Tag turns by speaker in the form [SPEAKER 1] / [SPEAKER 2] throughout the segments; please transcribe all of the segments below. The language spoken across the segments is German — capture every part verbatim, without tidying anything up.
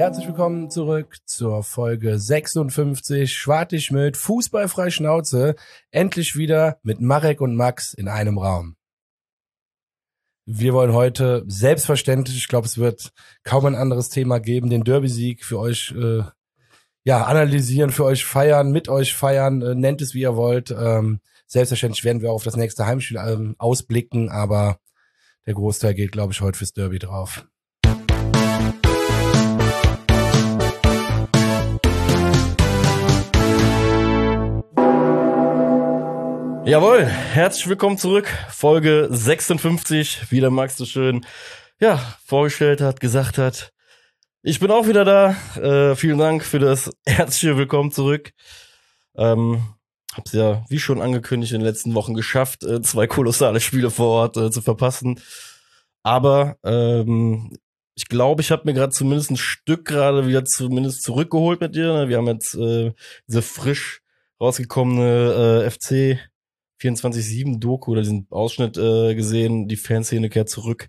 [SPEAKER 1] herzlich willkommen zurück zur Folge sechsundfünfzig. Schwartig mit Fußballfrei Schnauze. Endlich wieder mit Marek und Max in einem Raum. Wir wollen heute selbstverständlich, ich glaube, es wird kaum ein anderes Thema geben, den Derby-Sieg für euch äh, ja analysieren, für euch feiern, mit euch feiern, äh, nennt es wie ihr wollt. Ähm, selbstverständlich werden wir auch auf das nächste Heimspiel ähm, ausblicken, aber der Großteil geht, glaube ich, heute fürs Derby drauf.
[SPEAKER 2] Jawohl, herzlich willkommen zurück, Folge sechsundfünfzig, wie der Max so schön ja, vorgestellt hat, gesagt hat. Ich bin auch wieder da, äh, vielen Dank für das herzliche Willkommen zurück. Ähm, hab's ja, wie schon angekündigt, in den letzten Wochen geschafft, äh, zwei kolossale Spiele vor Ort äh, zu verpassen. Aber ähm, ich glaube, ich habe mir gerade zumindest ein Stück gerade wieder zumindest zurückgeholt mit dir. Ne? Wir haben jetzt äh, diese frisch rausgekommene äh, F C vierundzwanzig sieben Doku oder diesen Ausschnitt äh, gesehen, die Fanszene kehrt zurück.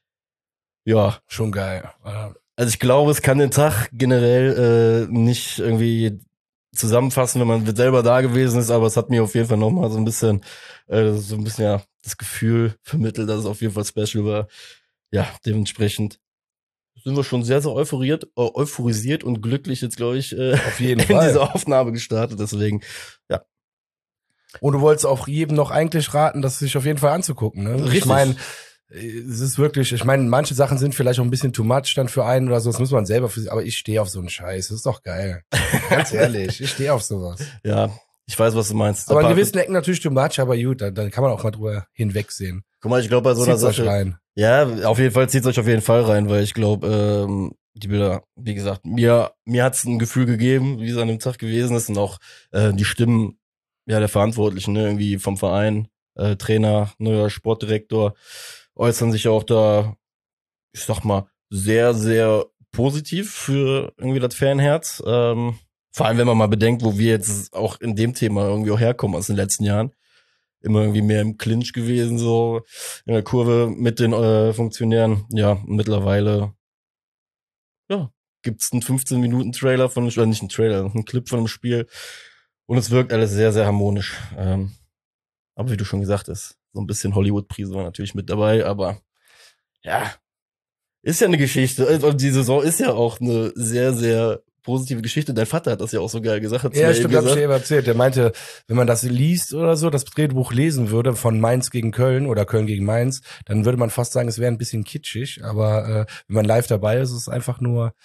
[SPEAKER 2] Ja.
[SPEAKER 1] Schon geil.
[SPEAKER 2] Also ich glaube, es kann den Tag generell äh, nicht irgendwie zusammenfassen, wenn man selber da gewesen ist, aber es hat mir auf jeden Fall nochmal so ein bisschen, äh, so ein bisschen ja das Gefühl vermittelt, dass es auf jeden Fall special war. Ja, dementsprechend sind wir schon sehr, sehr euphoriert, äh, euphorisiert und glücklich jetzt, glaube ich, äh,
[SPEAKER 1] auf jeden
[SPEAKER 2] in
[SPEAKER 1] Fall.
[SPEAKER 2] diese Aufnahme gestartet, deswegen, ja.
[SPEAKER 1] Und du wolltest auch jedem noch eigentlich raten, das sich auf jeden Fall anzugucken, ne?
[SPEAKER 2] Richtig.
[SPEAKER 1] Ich meine, es ist wirklich, ich meine, manche Sachen sind vielleicht auch ein bisschen too much dann für einen oder so, das muss man selber für sich, aber ich stehe auf so einen Scheiß, das ist doch geil. Ganz ehrlich, ich stehe auf sowas.
[SPEAKER 2] Ja, ich weiß, was du meinst.
[SPEAKER 1] Aber in gewissen Ecken natürlich too much, aber gut, dann, dann kann man auch mal drüber hinwegsehen.
[SPEAKER 2] Guck mal, ich glaube bei so einer
[SPEAKER 1] Zieht's
[SPEAKER 2] Sache.
[SPEAKER 1] euch rein.
[SPEAKER 2] Ja, auf jeden Fall zieht's euch auf jeden Fall rein, weil ich glaube, ähm, die Bilder, wie gesagt, mir mir hat's ein Gefühl gegeben, wie es an dem Tag gewesen ist und auch äh, die Stimmen ja der Verantwortlichen, ne, irgendwie vom Verein, äh, Trainer, neuer Sportdirektor, äußern sich auch da, ich sag mal, sehr, sehr positiv für irgendwie das Fanherz. Ähm, vor allem, wenn man mal bedenkt, wo wir jetzt auch in dem Thema irgendwie auch herkommen aus den letzten Jahren. Immer irgendwie mehr im Clinch gewesen, so in der Kurve mit den äh, Funktionären. Ja, mittlerweile ja, gibt's einen fünfzehn-Minuten-Trailer von, oder nicht einen Trailer, einen Clip von dem Spiel. Und es wirkt alles sehr, sehr harmonisch. Ähm, aber wie du schon gesagt hast, so ein bisschen Hollywood-Prise war natürlich mit dabei, aber ja, ist ja eine Geschichte. Und die Saison ist ja auch eine sehr, sehr positive Geschichte. Dein Vater hat das ja auch so geil gesagt. Hat's
[SPEAKER 1] Ja,
[SPEAKER 2] mir
[SPEAKER 1] stimmt,
[SPEAKER 2] eben
[SPEAKER 1] hab ich dir
[SPEAKER 2] gesagt.
[SPEAKER 1] eben erzählt. Der meinte, wenn man das liest oder so, das Drehbuch lesen würde von Mainz gegen Köln oder Köln gegen Mainz, dann würde man fast sagen, es wäre ein bisschen kitschig. Aber äh, wenn man live dabei ist, ist es einfach nur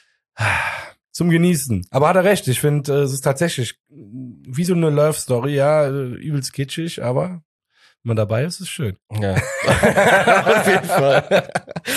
[SPEAKER 1] zum Genießen. Aber hat er recht, ich finde, äh, es ist tatsächlich wie so eine Love-Story, ja, äh, übelst kitschig, aber wenn man dabei ist, ist es schön.
[SPEAKER 2] Ja, auf jeden Fall.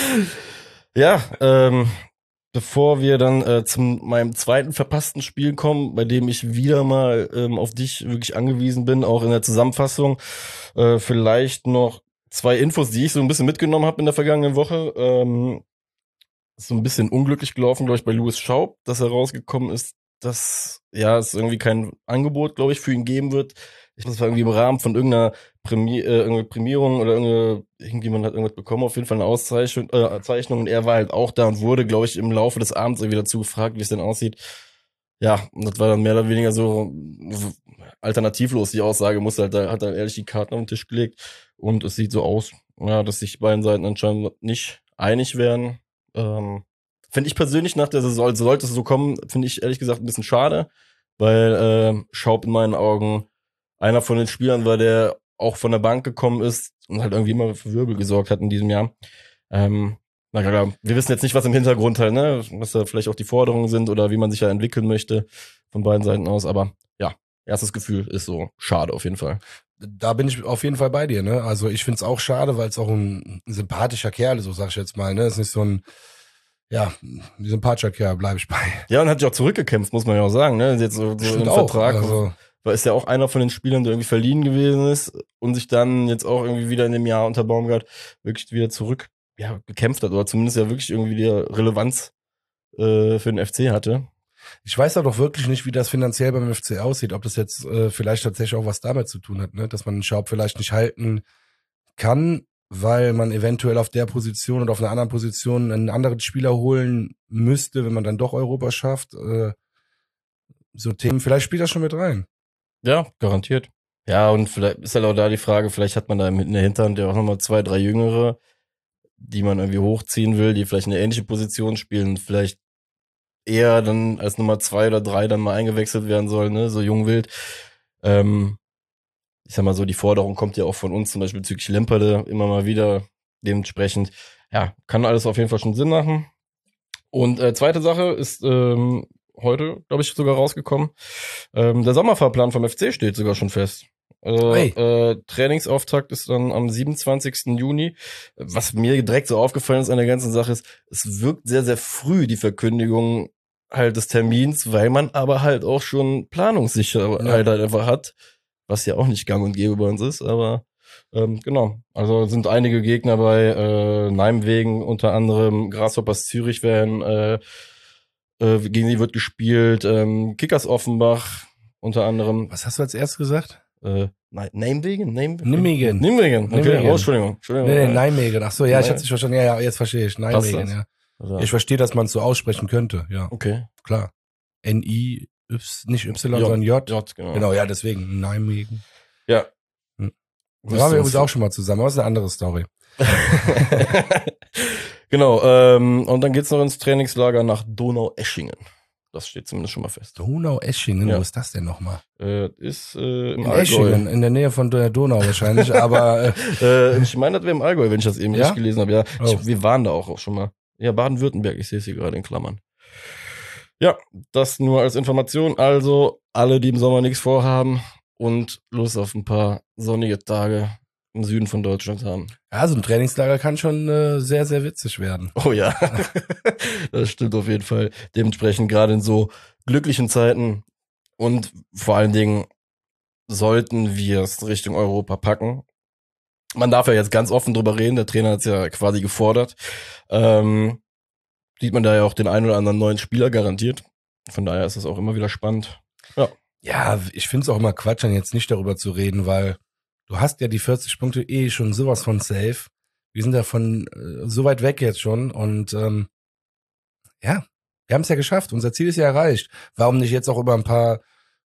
[SPEAKER 2] Ja, ähm, bevor wir dann äh, zu meinem zweiten verpassten Spiel kommen, bei dem ich wieder mal ähm, auf dich wirklich angewiesen bin, auch in der Zusammenfassung, äh, vielleicht noch zwei Infos, die ich so ein bisschen mitgenommen habe in der vergangenen Woche. Ähm, ist so ein bisschen unglücklich gelaufen, glaube ich, bei Louis Schaub, dass er rausgekommen ist, dass ja es irgendwie kein Angebot, glaube ich, für ihn geben wird. Ich glaube, das war irgendwie im Rahmen von irgendeiner Prämi äh, irgendeine Prämierung oder irgendeine, irgendjemand hat irgendwas bekommen, auf jeden Fall eine Auszeichnung, äh, Zeichnung, und er war halt auch da und wurde, glaube ich, im Laufe des Abends irgendwie dazu gefragt, wie es denn aussieht. Ja, und das war dann mehr oder weniger so alternativlos, die Aussage, musste halt, da hat er ehrlich die Karten auf den Tisch gelegt und es sieht so aus, ja, dass sich beiden Seiten anscheinend nicht einig werden. Ähm, finde ich persönlich nach der Saison, also sollte es so kommen, finde ich ehrlich gesagt ein bisschen schade, weil äh, Schaub in meinen Augen einer von den Spielern war, der auch von der Bank gekommen ist und halt irgendwie immer für Wirbel gesorgt hat in diesem Jahr. Ähm, na klar, wir wissen jetzt nicht, was im Hintergrund halt, ne, was da vielleicht auch die Forderungen sind oder wie man sich ja entwickeln möchte von beiden Seiten aus, aber ja, erstes Gefühl ist so schade auf jeden Fall.
[SPEAKER 1] Da bin ich auf jeden Fall bei dir, ne? Also ich find's auch schade, weil es auch ein, ein sympathischer Kerl ist, so sag ich jetzt mal, ne? Ist nicht so ein, ja, ein sympathischer Kerl, bleibe ich bei.
[SPEAKER 2] Ja, und hat sich auch zurückgekämpft, muss man ja auch sagen, ne? Jetzt so, so im
[SPEAKER 1] auch,
[SPEAKER 2] Vertrag,
[SPEAKER 1] also.
[SPEAKER 2] weil ist ja auch einer von den Spielern, der irgendwie verliehen gewesen ist und sich dann jetzt auch irgendwie wieder in dem Jahr unter Baumgart wirklich wieder zurück, ja, gekämpft hat oder zumindest ja wirklich irgendwie die Relevanz äh, für den F C hatte.
[SPEAKER 1] Ich weiß auch doch wirklich nicht, wie das finanziell beim F C aussieht, ob das jetzt äh, vielleicht tatsächlich auch was damit zu tun hat, ne? Dass man den Schaub vielleicht nicht halten kann weil man eventuell auf der Position oder auf einer anderen Position einen anderen Spieler holen müsste, wenn man dann doch Europa schafft. Äh, so Themen, vielleicht spielt das schon mit rein.
[SPEAKER 2] Ja, garantiert. Ja, und vielleicht ist halt auch da die Frage, vielleicht hat man da in der Hinterhand ja auch nochmal zwei, drei Jüngere, die man irgendwie hochziehen will, die vielleicht eine ähnliche Position spielen, vielleicht eher dann als Nummer zwei oder drei dann mal eingewechselt werden sollen, ne, so jung wild. Ähm, ich sag mal so, die Forderung kommt ja auch von uns, zum Beispiel bezüglich Lemperle, immer mal wieder. Dementsprechend, ja, kann alles auf jeden Fall schon Sinn machen. Und äh, zweite Sache ist ähm, heute, glaube ich, sogar rausgekommen. Ähm, der Sommerfahrplan vom F C steht sogar schon fest. Also,
[SPEAKER 1] Hey.
[SPEAKER 2] äh, Trainingsauftakt ist dann am siebenundzwanzigsten Juni. Was mir direkt so aufgefallen ist an der ganzen Sache ist, es wirkt sehr, sehr früh, die Verkündigung halt des Termins, weil man aber halt auch schon Planungssicherheit
[SPEAKER 1] Ja.
[SPEAKER 2] halt einfach hat, was ja auch nicht gang und gäbe bei uns ist, aber ähm, genau. Also sind einige Gegner bei äh, Nijmegen, unter anderem Grasshoppers Zürich werden, äh, äh, gegen die wird gespielt, ähm, Kickers Offenbach unter anderem.
[SPEAKER 1] Was hast du als erstes gesagt?
[SPEAKER 2] Äh, nein, Nijmegen? Nijmegen?
[SPEAKER 1] Nijmegen.
[SPEAKER 2] Nijmegen, okay.
[SPEAKER 1] Nijmegen.
[SPEAKER 2] Oh, Entschuldigung. Entschuldigung.
[SPEAKER 1] Nee, nee, Nijmegen. Ach so, ja, ich
[SPEAKER 2] Nein.
[SPEAKER 1] hatte es verstanden. Ja, ja, jetzt verstehe ich.
[SPEAKER 2] Passt
[SPEAKER 1] Nijmegen,
[SPEAKER 2] das?
[SPEAKER 1] ja.
[SPEAKER 2] Also,
[SPEAKER 1] Ich verstehe, dass man es so aussprechen könnte, ja,
[SPEAKER 2] okay.
[SPEAKER 1] klar. N I, Y, nicht Y,
[SPEAKER 2] J,
[SPEAKER 1] sondern J.
[SPEAKER 2] J, genau.
[SPEAKER 1] Genau, ja, deswegen Nijmegen.
[SPEAKER 2] Ja.
[SPEAKER 1] Hm. Da
[SPEAKER 2] Müsste
[SPEAKER 1] waren wir
[SPEAKER 2] uns-
[SPEAKER 1] übrigens auch schon mal zusammen, aber das ist eine andere Story.
[SPEAKER 2] Genau, ähm, und dann geht's noch ins Trainingslager nach Donaueschingen. Das steht zumindest schon mal fest.
[SPEAKER 1] Donau-Eschingen,
[SPEAKER 2] Ja.
[SPEAKER 1] wo ist das denn nochmal?
[SPEAKER 2] Äh, ist äh, im
[SPEAKER 1] In
[SPEAKER 2] Allgäu.
[SPEAKER 1] Eschingen, in der Nähe von der Donau wahrscheinlich, aber äh,
[SPEAKER 2] Äh, ich meine, das wäre im Allgäu, wenn ich das eben
[SPEAKER 1] Ja?
[SPEAKER 2] richtig gelesen habe. Ja,
[SPEAKER 1] Oh.
[SPEAKER 2] ich, wir waren da auch, auch schon mal. Ja, Baden-Württemberg, ich sehe es hier gerade in Klammern. Ja, das nur als Information. Also, alle, die im Sommer nichts vorhaben und Lust auf ein paar sonnige Tage im Süden von Deutschland haben.
[SPEAKER 1] ja, so ein Trainingslager kann schon äh, sehr, sehr witzig werden.
[SPEAKER 2] Oh ja, das stimmt auf jeden Fall. Dementsprechend gerade in so glücklichen Zeiten und vor allen Dingen sollten wir es Richtung Europa packen. Man darf ja jetzt ganz offen drüber reden, der Trainer hat es ja quasi gefordert. Ähm, sieht man da ja auch den einen oder anderen neuen Spieler garantiert. Von daher ist das auch immer wieder spannend.
[SPEAKER 1] Ja, ich finde es auch immer Quatsch, dann jetzt nicht darüber zu reden, weil du hast ja die vierzig Punkte eh schon sowas von safe. Wir sind davon äh, so weit weg jetzt schon und ähm, ja, wir haben es ja geschafft. Unser Ziel ist ja erreicht. Warum nicht jetzt auch über ein paar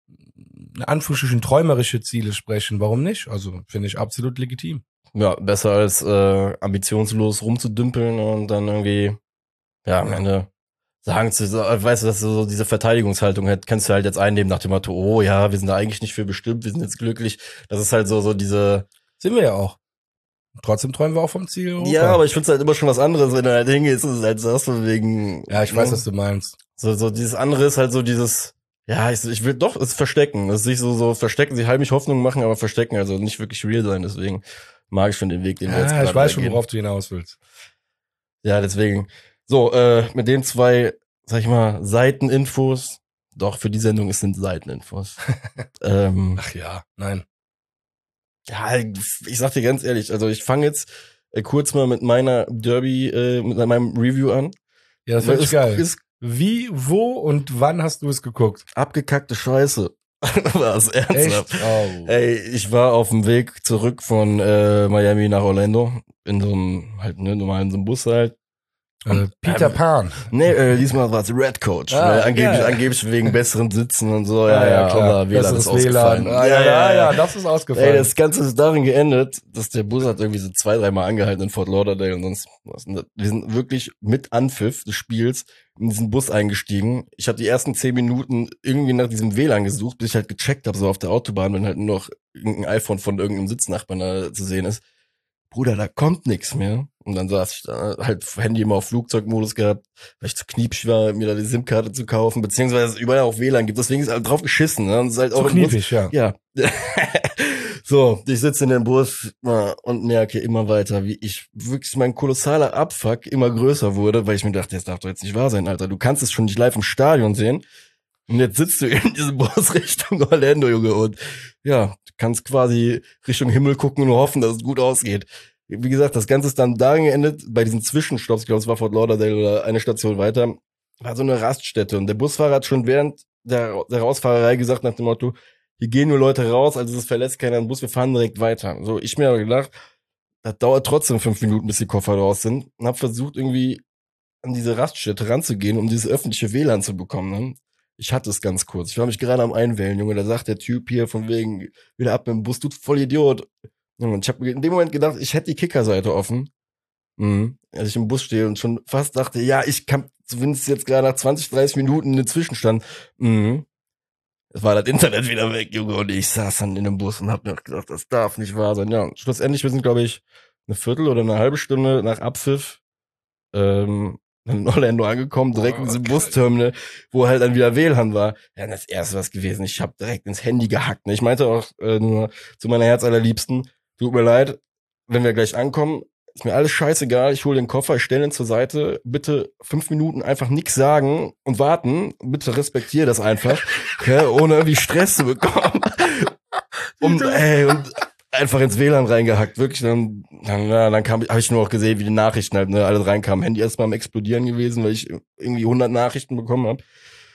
[SPEAKER 1] in Anführungsstrichen träumerische Ziele sprechen? Warum nicht? Also finde ich absolut legitim.
[SPEAKER 2] Ja, besser als äh, ambitionslos rumzudümpeln und dann irgendwie, ja, am Ende sagen zu, so, weißt du, dass du so diese Verteidigungshaltung halt, kannst du halt jetzt einnehmen nach dem Motto, oh ja, wir sind da eigentlich nicht für bestimmt, wir sind jetzt glücklich. Das ist halt so, so diese,
[SPEAKER 1] Sind wir ja auch. Trotzdem träumen wir auch vom Ziel Europa.
[SPEAKER 2] ja, aber ich find's halt immer schon was anderes, wenn du halt hingehst und halt sagst von wegen.
[SPEAKER 1] Ja, ich weiß,
[SPEAKER 2] ne?
[SPEAKER 1] was du meinst.
[SPEAKER 2] So, so dieses andere ist halt so dieses, ja, ich, ich will doch es verstecken. Es ist nicht so, so verstecken, sie heimlich Hoffnung machen, aber verstecken, also nicht wirklich real sein. Deswegen mag ich schon den Weg, den wir jetzt
[SPEAKER 1] Ja,
[SPEAKER 2] gerade
[SPEAKER 1] ich weiß schon,
[SPEAKER 2] gehen.
[SPEAKER 1] worauf du hinaus willst.
[SPEAKER 2] Ja, deswegen. So, äh, mit den zwei, sag ich mal, Seiteninfos. Doch, für die Sendung es sind Seiteninfos. ähm,
[SPEAKER 1] Ach ja, nein.
[SPEAKER 2] ja, ich sag dir ganz ehrlich, also ich fange jetzt äh, kurz mal mit meiner Derby, äh, mit meinem Review an.
[SPEAKER 1] Ja, das finde ich
[SPEAKER 2] ist,
[SPEAKER 1] geil.
[SPEAKER 2] ist
[SPEAKER 1] Wie, wo und wann hast du es geguckt?
[SPEAKER 2] abgekackte Scheiße. Was, ernsthaft?
[SPEAKER 1] Echt? Oh.
[SPEAKER 2] Ey, ich war auf dem Weg zurück von äh, Miami nach Orlando. In so einem, halt, ne, normal in so einem Bus halt.
[SPEAKER 1] Äh, Peter
[SPEAKER 2] ähm,
[SPEAKER 1] Pan.
[SPEAKER 2] Nee, äh, diesmal war es Red Coach.
[SPEAKER 1] Ah,
[SPEAKER 2] weil angeblich,
[SPEAKER 1] geil.
[SPEAKER 2] angeblich wegen besseren Sitzen und so. Ja, ja, aber W L A n ist
[SPEAKER 1] Besseres W L A N.
[SPEAKER 2] ausgefallen.
[SPEAKER 1] Ah, ja, ja, ja, das ist ausgefallen.
[SPEAKER 2] Ey, das Ganze ist darin geendet, dass der Bus hat irgendwie so zwei, dreimal angehalten in Fort Lauderdale und sonst was. Wir sind wirklich mit Anpfiff des Spiels in diesen Bus eingestiegen. Ich habe die ersten zehn Minuten irgendwie nach diesem W L A N gesucht, bis ich halt gecheckt habe, so auf der Autobahn, wenn halt nur noch irgendein iPhone von irgendeinem Sitznachbarn da zu sehen ist. Bruder, da kommt nichts mehr. Und dann saß ich da, halt Handy immer auf Flugzeugmodus gehabt, weil ich zu kniepig war, mir da die SIM-Karte zu kaufen, beziehungsweise es überall auch W L A N gibt. Deswegen ist halt drauf geschissen. Ne? Und es ist halt
[SPEAKER 1] so
[SPEAKER 2] auch im Bus-
[SPEAKER 1] kniepig, ja.
[SPEAKER 2] ja. So, ich sitze in dem Bus äh, und merke immer weiter, wie ich wirklich mein kolossaler Abfuck immer größer wurde, weil ich mir dachte, das darf doch jetzt nicht wahr sein, Alter. Du kannst es schon nicht live im Stadion sehen. Und jetzt sitzt du in diesem Bus Richtung Orlando, Junge, und ja, du kannst quasi Richtung Himmel gucken und nur hoffen, dass es gut ausgeht. Wie gesagt, das Ganze ist dann darin geendet, bei diesen Zwischenstopps, ich glaube, es war Fort Lauderdale oder eine Station weiter, war so eine Raststätte. Und der Busfahrer hat schon während der, der Rausfahrerei gesagt nach dem Motto, hier gehen nur Leute raus, also es verlässt keiner den Bus, wir fahren direkt weiter. So, ich mir aber gedacht, Das dauert trotzdem fünf Minuten, bis die Koffer raus sind. Und hab versucht, irgendwie an diese Raststätte ranzugehen, um dieses öffentliche W L A N zu bekommen. Ne? Ich hatte es ganz kurz. Ich war mich gerade am Einwählen, Junge. Da sagt der Typ hier von wegen, wieder ab mit dem Bus, du voll Idiot. Und ich habe in dem Moment gedacht, ich hätte die Kickerseite offen. Mhm. Als ich im Bus stehe und schon fast dachte, ja, ich kann zumindest jetzt gerade nach zwanzig, dreißig Minuten einen Zwischenstand. Mhm. Es war das Internet wieder weg, Junge. Und ich saß dann in dem Bus und hab mir gedacht, das darf nicht wahr sein. Ja, und schlussendlich, wir sind, glaube ich, eine Viertel oder eine halbe Stunde nach Abpfiff ähm, in Orlando angekommen, direkt in diesem Busterminal, wo halt dann wieder W L A N war. Ja, das erste was gewesen. Ich habe direkt ins Handy gehackt. Ne? Ich meinte auch äh, nur zu meiner Herzallerliebsten, tut mir leid, wenn wir gleich ankommen, ist mir alles scheißegal, ich hole den Koffer, ich stelle ihn zur Seite, bitte fünf Minuten einfach nix sagen und warten, bitte respektiere das einfach, okay, ohne irgendwie Stress zu bekommen. Und, ey, und einfach ins W L A N reingehackt, wirklich, dann, dann, ja, dann kam, habe ich nur auch gesehen, wie die Nachrichten halt, ne, alle reinkamen, Handy erstmal am Explodieren gewesen, weil ich irgendwie hundert Nachrichten bekommen habe.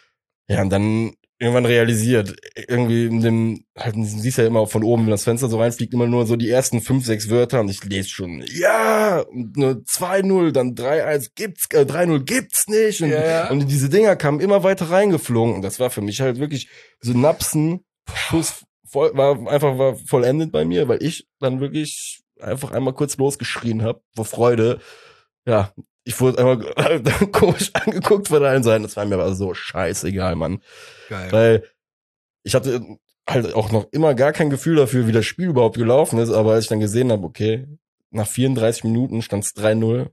[SPEAKER 2] Ja, und dann irgendwann realisiert, irgendwie in dem, halt, du siehst ja immer auch von oben, wenn das Fenster so reinfliegt, immer nur so die ersten fünf, sechs Wörter und ich lese schon, ja, und nur zwei null, dann drei eins gibt's, äh, drei null gibt's nicht und,
[SPEAKER 1] Ja, ja.
[SPEAKER 2] und diese Dinger kamen immer weiter reingeflogen und das war für mich halt wirklich Synapsen, Schuss, voll, war einfach war vollendet bei mir, weil ich dann wirklich einfach einmal kurz losgeschrien habe, vor Freude, ja, ich wurde einmal komisch angeguckt von allen Seiten. Das war mir aber so scheißegal, Mann.
[SPEAKER 1] Geil.
[SPEAKER 2] Weil ich hatte halt auch noch immer gar kein Gefühl dafür, wie das Spiel überhaupt gelaufen ist. Aber als ich dann gesehen habe, okay, nach vierunddreißig Minuten stand es drei null.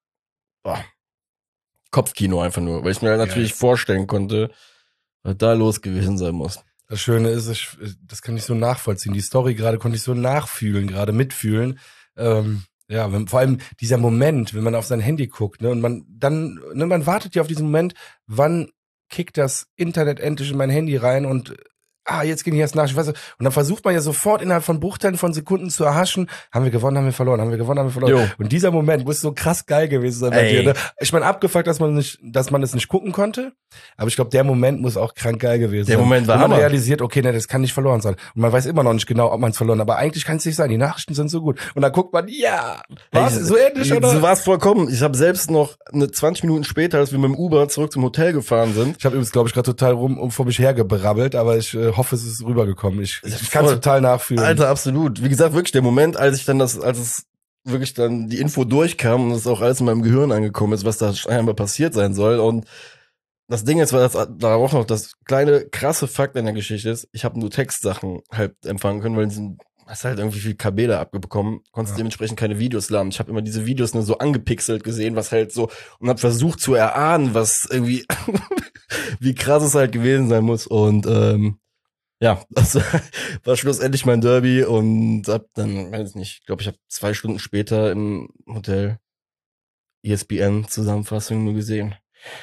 [SPEAKER 2] Boah. Kopfkino einfach nur. Weil ich mir halt natürlich
[SPEAKER 1] Geil.
[SPEAKER 2] vorstellen konnte, was da los gewesen sein muss.
[SPEAKER 1] Das Schöne ist, ich, das kann ich so nachvollziehen. Die Story gerade konnte ich so nachfühlen, gerade mitfühlen. Ähm, Ja, wenn, vor allem dieser Moment, wenn man auf sein Handy guckt, ne, und man dann, ne, man wartet ja auf diesen Moment, wann kickt das Internet endlich in mein Handy rein und ah, jetzt ging ich erst nach, ich weiß nicht, und dann versucht man ja sofort innerhalb von Bruchteilen von Sekunden zu erhaschen, haben wir gewonnen, haben wir verloren, haben wir gewonnen, haben wir verloren.
[SPEAKER 2] Jo.
[SPEAKER 1] Und dieser Moment muss so krass geil gewesen sein bei
[SPEAKER 2] Ey.
[SPEAKER 1] dir, ne? Ich meine, abgefuckt, dass man nicht, dass man es nicht gucken konnte, aber ich glaube, der Moment muss auch krank geil gewesen
[SPEAKER 2] Der
[SPEAKER 1] sein.
[SPEAKER 2] Moment war
[SPEAKER 1] Wenn man
[SPEAKER 2] Hammer.
[SPEAKER 1] realisiert, okay, ne, das kann nicht verloren sein. Und man weiß immer noch nicht genau, ob man es verloren hat, aber eigentlich kann es nicht sein, die Nachrichten sind so gut. Und dann guckt man, ja, was,
[SPEAKER 2] Ey,
[SPEAKER 1] so ähnlich, oder?
[SPEAKER 2] So war es vollkommen. Ich habe selbst noch eine zwanzig Minuten später, als wir mit dem Uber zurück zum Hotel gefahren sind.
[SPEAKER 1] Ich habe übrigens, glaube ich, gerade total rum um vor mich hergebrabbelt, aber ich äh, hoffe, es ist rübergekommen. Ich, ich, ich kann es
[SPEAKER 2] Voll.
[SPEAKER 1] total nachfühlen.
[SPEAKER 2] Alter, absolut. Wie gesagt, wirklich der Moment, als ich dann das, als es wirklich dann die Info durchkam und es auch alles in meinem Gehirn angekommen ist, was da scheinbar passiert sein soll. Und das Ding ist, weil das da auch noch das kleine krasse Fakt in der Geschichte ist, ich habe nur Textsachen halt empfangen können, weil du hast halt irgendwie viel K B da abbekommen, konntest
[SPEAKER 1] Ja.
[SPEAKER 2] dementsprechend keine Videos laden. Ich habe immer diese Videos nur so angepixelt gesehen, was halt so, und habe versucht zu erahnen, was irgendwie, wie krass es halt gewesen sein muss. Und ähm, ja, das war schlussendlich mein Derby und hab dann, weiß ich nicht, ich glaube, ich habe zwei Stunden später im Hotel E S P N-Zusammenfassung nur gesehen.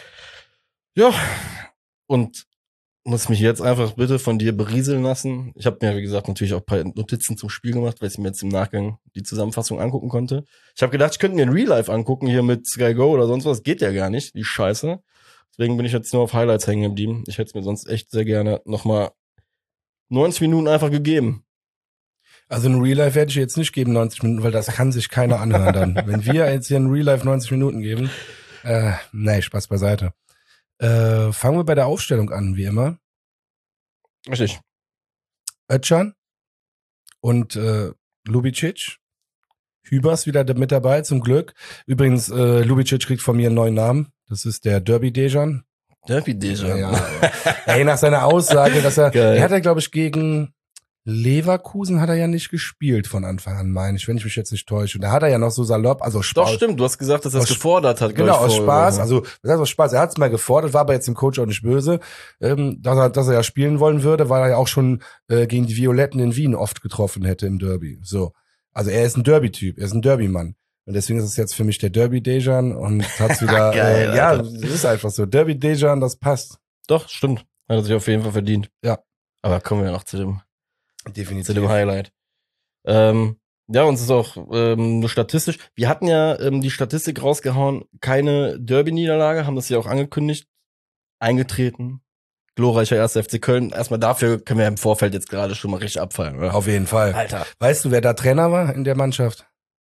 [SPEAKER 2] Ja, und muss mich jetzt einfach bitte von dir berieseln lassen. Ich habe mir, wie gesagt, natürlich auch ein paar Notizen zum Spiel gemacht, weil ich mir jetzt im Nachgang die Zusammenfassung angucken konnte. Ich habe gedacht, ich könnte mir ein Real Life angucken hier mit Sky Go oder sonst was. Geht ja gar nicht, die Scheiße. Deswegen bin ich jetzt nur auf Highlights hängen geblieben. Ich hätte es mir sonst echt sehr gerne nochmal neunzig Minuten einfach gegeben.
[SPEAKER 1] Also ein Real Life werde ich jetzt nicht geben, neunzig Minuten, weil das kann sich keiner anhören dann. Wenn wir jetzt hier ein Real Life neunzig Minuten geben, äh, nee, Spaß beiseite. Äh, fangen wir bei der Aufstellung an, wie immer.
[SPEAKER 2] Richtig.
[SPEAKER 1] Özcan und äh, Lubicic. Hübers wieder mit dabei, zum Glück. Übrigens, äh, Lubicic kriegt von mir einen neuen Namen. Das ist der Derby Dejan.
[SPEAKER 2] Derby Dejan.
[SPEAKER 1] Ja, ja. Ey, nach seiner Aussage, dass er,
[SPEAKER 2] Geil.
[SPEAKER 1] er hat ja, glaube ich, gegen Leverkusen hat er ja nicht gespielt von Anfang an, meine ich, wenn ich mich jetzt nicht täusche. Und da hat er ja noch so salopp, also Spaß.
[SPEAKER 2] Doch, stimmt, du hast gesagt, dass er es
[SPEAKER 1] Aus-
[SPEAKER 2] gefordert hat.
[SPEAKER 1] Genau,
[SPEAKER 2] glaub ich,
[SPEAKER 1] aus
[SPEAKER 2] vor-
[SPEAKER 1] Spaß, also was heißt aus Spaß, er hat es mal gefordert, war aber jetzt dem Coach auch nicht böse, ähm, dass, er, dass er ja spielen wollen würde, weil er ja auch schon äh, gegen die Violetten in Wien oft getroffen hätte im Derby. So, also er ist ein Derby-Typ, er ist ein Derby-Mann. Und deswegen ist es jetzt für mich der Derby Dejan und hat's wieder,
[SPEAKER 2] Geil,
[SPEAKER 1] äh, ja,
[SPEAKER 2] Alter.
[SPEAKER 1] es ist einfach so, Derby Dejan, das passt.
[SPEAKER 2] Doch, stimmt. Hat er sich auf jeden Fall verdient.
[SPEAKER 1] Ja.
[SPEAKER 2] Aber kommen wir noch zu dem,
[SPEAKER 1] Definitiv.
[SPEAKER 2] zu dem Highlight. Ähm, ja, uns ist auch ähm, nur statistisch. Wir hatten ja ähm, die Statistik rausgehauen, keine Derby-Niederlage, haben das ja auch angekündigt. Eingetreten. Glorreicher erster F C Köln. Erstmal dafür können wir im Vorfeld jetzt gerade schon mal richtig abfallen, oder?
[SPEAKER 1] Auf jeden Fall.
[SPEAKER 2] Alter.
[SPEAKER 1] Weißt du, wer da Trainer war in der Mannschaft?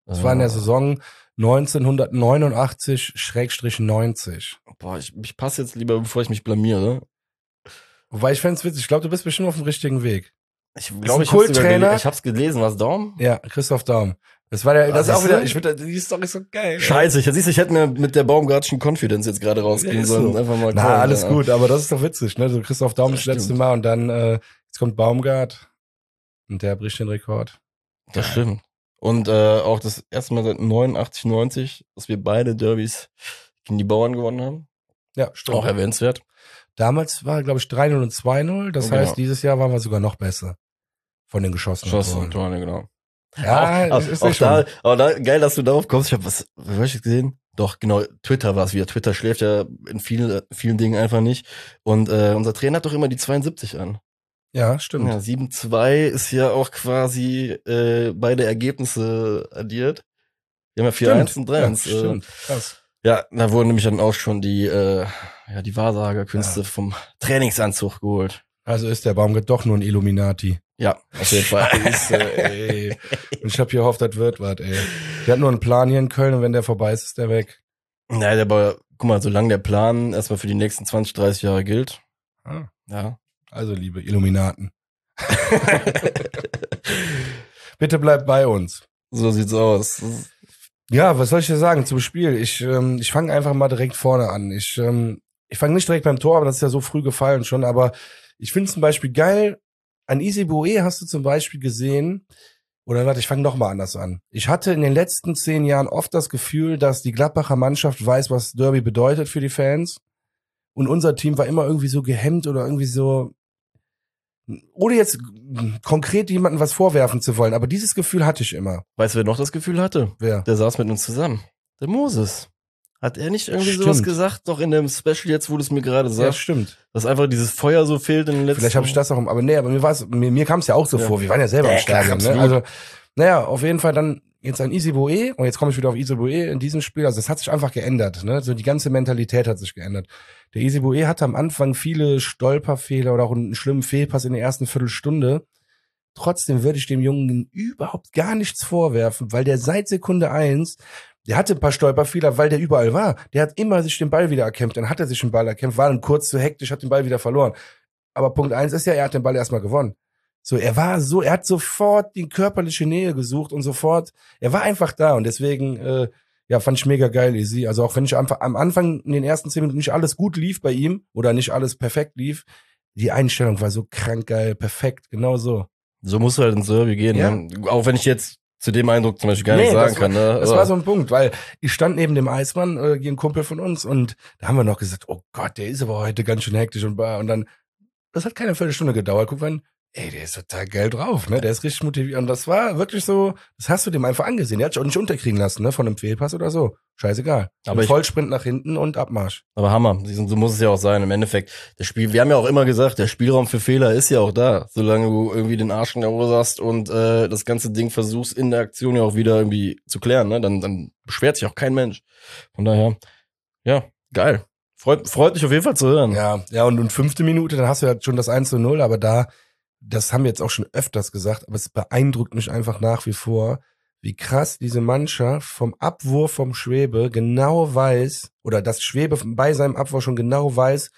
[SPEAKER 1] Das war in der Saison neunzehnhundertneunundachtzig neunzig.
[SPEAKER 2] Boah, ich, ich passe jetzt lieber, bevor ich mich blamiere.
[SPEAKER 1] Wobei ich fänd's witzig, ich glaube, du bist bestimmt auf dem richtigen Weg.
[SPEAKER 2] Ich
[SPEAKER 1] Ist
[SPEAKER 2] glaube,
[SPEAKER 1] ein
[SPEAKER 2] ich hab's,
[SPEAKER 1] Kulttrainer.
[SPEAKER 2] gele- ich hab's gelesen. Was, Daum?
[SPEAKER 1] Ja, Christoph Daum. Das war der, das
[SPEAKER 2] Ah,
[SPEAKER 1] ist auch
[SPEAKER 2] siehste?
[SPEAKER 1] wieder, ich finde, die Story ist so geil.
[SPEAKER 2] Scheiße, ich, siehst du, ich hätte mir mit der Baumgartschen Confidence jetzt gerade rausgehen
[SPEAKER 1] Ist
[SPEAKER 2] sollen.
[SPEAKER 1] so.
[SPEAKER 2] Einfach mal
[SPEAKER 1] Na,
[SPEAKER 2] callen,
[SPEAKER 1] alles
[SPEAKER 2] ja.
[SPEAKER 1] gut, aber das ist doch witzig, ne? So Christoph Daum
[SPEAKER 2] Das
[SPEAKER 1] das letzte
[SPEAKER 2] stimmt.
[SPEAKER 1] Mal und dann, äh, jetzt kommt Baumgart und der bricht den Rekord.
[SPEAKER 2] Das stimmt. Und äh, auch das erste Mal seit neunundachtzig, neunzig, dass wir beide Derbys gegen die Bauern gewonnen haben.
[SPEAKER 1] Ja, stimmt.
[SPEAKER 2] Auch erwähnenswert.
[SPEAKER 1] Damals war, glaube ich, drei null und zwei null. Das
[SPEAKER 2] Genau.
[SPEAKER 1] heißt, dieses Jahr waren wir sogar noch besser. Von den geschossenen
[SPEAKER 2] Schossen,
[SPEAKER 1] Toren.
[SPEAKER 2] Tore, genau.
[SPEAKER 1] Ja,
[SPEAKER 2] auch,
[SPEAKER 1] das ist
[SPEAKER 2] auch,
[SPEAKER 1] nicht schon.
[SPEAKER 2] da, aber da, geil, dass du darauf kommst. Ich habe was, was hab ich gesehen? Doch, genau, Twitter war es wieder. Twitter schläft ja in vielen, vielen Dingen einfach nicht. Und äh, unser Trainer hat doch immer die zweiundsiebzig an.
[SPEAKER 1] Ja, stimmt.
[SPEAKER 2] Ja, sieben zwei ist ja auch quasi äh, beide Ergebnisse addiert. Wir haben ja vier eins und drei
[SPEAKER 1] Ja,
[SPEAKER 2] eins. äh,
[SPEAKER 1] stimmt. Krass.
[SPEAKER 2] Ja, da wurden nämlich dann auch schon die, äh, ja, die Wahrsagerkünste
[SPEAKER 1] Ja.
[SPEAKER 2] vom Trainingsanzug geholt.
[SPEAKER 1] Also ist der Baumgart doch nur ein Illuminati.
[SPEAKER 2] Ja, auf jeden Fall.
[SPEAKER 1] Scheiße, ey. Und ich hab hier gehofft, das wird was, ey. Der hat nur einen Plan hier in Köln und wenn der vorbei ist, ist der weg.
[SPEAKER 2] Naja, aber guck mal, solange der Plan erstmal für die nächsten zwanzig, dreißig Jahre gilt.
[SPEAKER 1] Ah,
[SPEAKER 2] Ja.
[SPEAKER 1] also, liebe Illuminaten. Bitte bleibt bei uns.
[SPEAKER 2] So sieht's aus.
[SPEAKER 1] Ja, was soll ich dir sagen zum Spiel? Ich, ähm, ich fange einfach mal direkt vorne an. Ich, ähm, ich fange nicht direkt beim Tor, aber das ist ja so früh gefallen schon. Aber ich finde zum Beispiel geil, an Easy Boué hast du zum Beispiel gesehen, oder warte, ich fange noch mal anders an. Ich hatte in den letzten zehn Jahren oft das Gefühl, dass die Gladbacher Mannschaft weiß, was Derby bedeutet für die Fans. Und unser Team war immer irgendwie so gehemmt oder irgendwie so, ohne jetzt konkret jemandem was vorwerfen zu wollen. Aber dieses Gefühl hatte ich immer.
[SPEAKER 2] Weißt du, wer noch das Gefühl hatte?
[SPEAKER 1] Wer?
[SPEAKER 2] Der saß mit uns zusammen. Der Moses. Hat er nicht irgendwie
[SPEAKER 1] Stimmt.
[SPEAKER 2] sowas gesagt? Doch in dem Special jetzt, wo du es mir gerade
[SPEAKER 1] Ja,
[SPEAKER 2] sagst,
[SPEAKER 1] stimmt.
[SPEAKER 2] dass einfach dieses Feuer so fehlt in den letzten...
[SPEAKER 1] Vielleicht habe ich das auch, aber nee, aber mir war es, mir, mir kam es ja auch so
[SPEAKER 2] Ja.
[SPEAKER 1] vor. Wir waren ja selber
[SPEAKER 2] Ja,
[SPEAKER 1] im Stadion,
[SPEAKER 2] klar,
[SPEAKER 1] ne?
[SPEAKER 2] absolut.
[SPEAKER 1] Also, naja, auf jeden Fall dann jetzt ein Easy Boué und jetzt komme ich wieder auf Easy Boué in diesem Spiel. Also, das hat sich einfach geändert, ne? So die ganze Mentalität hat sich geändert. Der Easy Boué hatte am Anfang viele Stolperfehler oder auch einen schlimmen Fehlpass in der ersten Viertelstunde. Trotzdem würde ich dem Jungen überhaupt gar nichts vorwerfen, weil der seit Sekunde eins, der hatte ein paar Stolperfehler, weil der überall war. Der hat immer sich den Ball wieder erkämpft. Dann hat er sich den Ball erkämpft, war dann kurz zu hektisch, hat den Ball wieder verloren. Aber Punkt eins ist ja, er hat den Ball erstmal gewonnen. So, er war so, er hat sofort die körperliche Nähe gesucht und sofort, er war einfach da und deswegen, äh, ja, fand ich mega geil, Easy. Also auch wenn ich am, am Anfang in den ersten zehn Minuten nicht alles gut lief bei ihm oder nicht alles perfekt lief, die Einstellung war so krank geil, perfekt, genau so.
[SPEAKER 2] So musst du halt ins Derby gehen.
[SPEAKER 1] Ja.
[SPEAKER 2] Ne? Auch wenn ich jetzt zu dem Eindruck zum Beispiel gar
[SPEAKER 1] Nee,
[SPEAKER 2] nicht sagen
[SPEAKER 1] das
[SPEAKER 2] kann. Ne?
[SPEAKER 1] Das
[SPEAKER 2] Aber-
[SPEAKER 1] war so ein Punkt, weil ich stand neben dem Eismann, äh, gegen einen Kumpel von uns und da haben wir noch gesagt, oh Gott, der ist aber heute ganz schön hektisch und bar. Und dann, das hat keine Viertelstunde gedauert. Guck mal, ey, der ist total geil drauf, ne? Der ist richtig motiviert. Und das war wirklich so, das hast du dem einfach angesehen. Der hat sich auch nicht unterkriegen lassen, ne? Von einem Fehlpass oder so. Scheißegal.
[SPEAKER 2] Aber
[SPEAKER 1] Aber
[SPEAKER 2] ich-
[SPEAKER 1] Vollsprint nach hinten und Abmarsch.
[SPEAKER 2] Aber Hammer, so muss es ja auch sein. Im Endeffekt, das Spiel, wir haben ja auch immer gesagt, der Spielraum für Fehler ist ja auch da, solange du irgendwie den Arsch in der Hose hast und äh, das ganze Ding versuchst in der Aktion ja auch wieder irgendwie zu klären, ne? Dann, dann beschwert sich auch kein Mensch. Von daher, ja, geil. Freut, freut mich auf jeden Fall zu hören.
[SPEAKER 1] Ja, ja, und, und fünfte Minute, dann hast du ja schon das eins zu null, aber da, das haben wir jetzt auch schon öfters gesagt, aber es beeindruckt mich einfach nach wie vor, wie krass diese Mannschaft vom Abwurf vom Schwebe genau weiß, oder dass Schwebe bei seinem Abwurf schon genau weiß,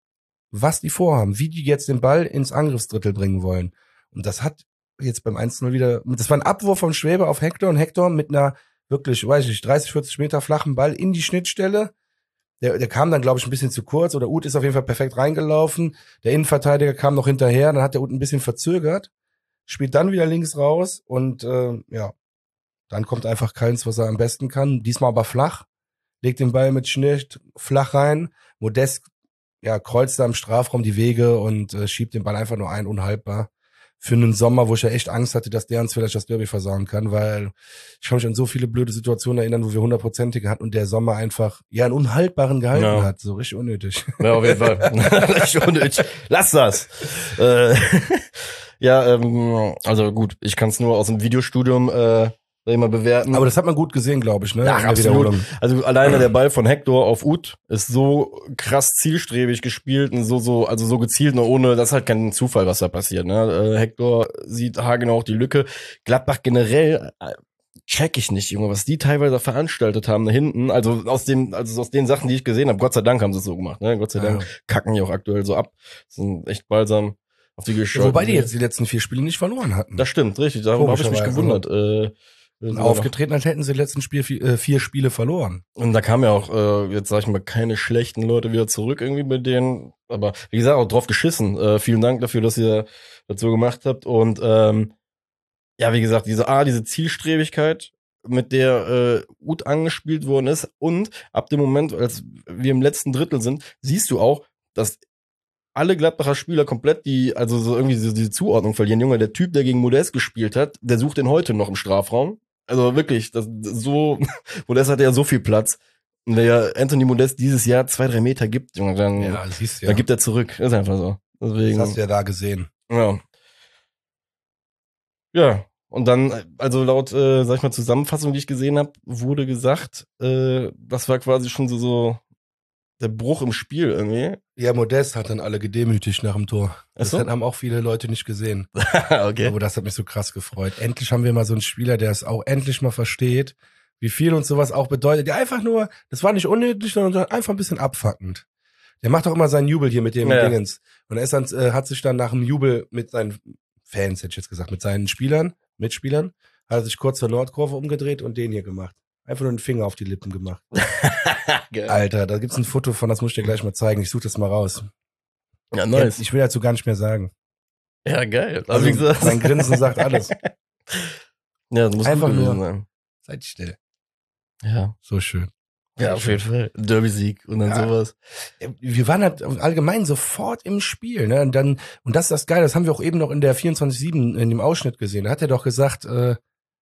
[SPEAKER 1] was die vorhaben, wie die jetzt den Ball ins Angriffsdrittel bringen wollen. Und das hat jetzt beim eins zu null wieder, das war ein Abwurf vom Schwebe auf Hector und Hector mit einer wirklich, weiß ich nicht, dreißig, vierzig Meter flachen Ball in die Schnittstelle. Der, der kam dann, glaube ich, ein bisschen zu kurz, oder Uth ist auf jeden Fall perfekt reingelaufen. Der Innenverteidiger kam noch hinterher, dann hat der Uth ein bisschen verzögert, spielt dann wieder links raus und äh, ja, dann kommt einfach keins, was er am besten kann. Diesmal aber flach, legt den Ball mit Schnitt flach rein. Modest ja, kreuzt da im Strafraum die Wege und äh, schiebt den Ball einfach nur ein, unhaltbar. Für einen Sommer, wo ich ja echt Angst hatte, dass der uns vielleicht das Derby versauen kann, weil ich kann mich an so viele blöde Situationen erinnern, wo wir hundertprozentige hatten und der Sommer einfach ja einen unhaltbaren gehalten
[SPEAKER 2] Ja.
[SPEAKER 1] hat. So richtig unnötig.
[SPEAKER 2] Ja, auf jeden Fall. Richtig unnötig. Lass das. Äh, ja, ähm, also gut, ich kann es nur aus dem Videostudium äh, immer bewerten.
[SPEAKER 1] Aber das hat man gut gesehen, glaube ich, ne?
[SPEAKER 2] Ja,
[SPEAKER 1] In der
[SPEAKER 2] absolut.
[SPEAKER 1] Wiederholung.
[SPEAKER 2] Also alleine der Ball von Hector auf Uth ist so krass zielstrebig gespielt und so, so, also so gezielt, nur ohne, das ist halt kein Zufall, was da passiert, ne? Äh, Hector sieht haargenau auch die Lücke. Gladbach generell, äh, check ich nicht, Junge, was die teilweise veranstaltet haben da hinten. Also aus dem, also aus den Sachen, die ich gesehen habe, Gott sei Dank haben sie es so gemacht, ne? Gott sei Dank
[SPEAKER 1] Ja.
[SPEAKER 2] kacken die auch aktuell so ab. Sind echt balsam auf die Geschulten.
[SPEAKER 1] Wobei die jetzt die letzten vier Spiele nicht verloren hatten.
[SPEAKER 2] Das stimmt, richtig. Darum habe ich mich
[SPEAKER 1] Komischerweise.
[SPEAKER 2] gewundert. Äh,
[SPEAKER 1] Und
[SPEAKER 2] so
[SPEAKER 1] aufgetreten, als hätten sie die letzten Spiel, vier, äh, vier Spiele verloren.
[SPEAKER 2] Und da kamen ja auch, äh, jetzt sag ich mal, keine schlechten Leute wieder zurück irgendwie bei denen. Aber wie gesagt, auch drauf geschissen. Äh, vielen Dank dafür, dass ihr das so gemacht habt. Und ähm, ja, wie gesagt, diese A, diese Zielstrebigkeit, mit der äh, gut angespielt worden ist. Und ab dem Moment, als wir im letzten Drittel sind, siehst du auch, dass alle Gladbacher Spieler komplett die, also so irgendwie diese, diese Zuordnung verlieren. Junge, der Typ, der gegen Modest gespielt hat, der sucht den heute noch im Strafraum. Also wirklich, das so, Modest hat ja so viel Platz. Und der Anthony Modest dieses Jahr zwei, drei Meter gibt, Junge, dann,
[SPEAKER 1] Ja, das siehst du ja.
[SPEAKER 2] dann gibt er zurück. Ist einfach so. Deswegen,
[SPEAKER 1] Das hast du ja da gesehen.
[SPEAKER 2] ja. Ja. Und dann, also laut, äh, sag ich mal, Zusammenfassung, die ich gesehen habe, wurde gesagt, äh, das war quasi schon so, so der Bruch im Spiel irgendwie.
[SPEAKER 1] Ja, Modest hat dann alle gedemütigt nach dem Tor. Das
[SPEAKER 2] Ach so?
[SPEAKER 1] haben auch viele Leute nicht gesehen.
[SPEAKER 2] Okay.
[SPEAKER 1] Aber das hat mich so krass gefreut. Endlich haben wir mal so einen Spieler, der es auch endlich mal versteht, wie viel uns sowas auch bedeutet. Der einfach nur, das war nicht unnötig, sondern einfach ein bisschen abfuckend. Der macht doch immer seinen Jubel hier mit dem
[SPEAKER 2] Ja.
[SPEAKER 1] Dingens. Und er ist dann, äh, hat sich dann nach dem Jubel mit seinen Fans, hätte ich jetzt gesagt, mit seinen Spielern, Mitspielern, hat er sich kurz zur Nordkurve umgedreht und den hier gemacht. Einfach nur den Finger auf die Lippen gemacht.
[SPEAKER 2] Geil.
[SPEAKER 1] Alter, da gibt's ein Foto von, das muss ich dir gleich mal zeigen. Ich suche das mal raus.
[SPEAKER 2] Ja, nice.
[SPEAKER 1] Ich will dazu gar nicht mehr sagen.
[SPEAKER 2] Ja, geil.
[SPEAKER 1] Also,
[SPEAKER 2] wie gesagt-
[SPEAKER 1] sein Grinsen sagt alles.
[SPEAKER 2] Ja, das muss
[SPEAKER 1] Einfach
[SPEAKER 2] gut gewesen
[SPEAKER 1] nur-
[SPEAKER 2] sein.
[SPEAKER 1] Seid still.
[SPEAKER 2] Ja.
[SPEAKER 1] So schön.
[SPEAKER 2] Ja, auf jeden Fall. Derby-Sieg und dann
[SPEAKER 1] Ja.
[SPEAKER 2] sowas.
[SPEAKER 1] Wir waren halt allgemein sofort im Spiel, ne? Und dann, und das ist das Geile, das haben wir auch eben noch in der vierundzwanzig sieben in dem Ausschnitt gesehen. Da hat er doch gesagt, äh,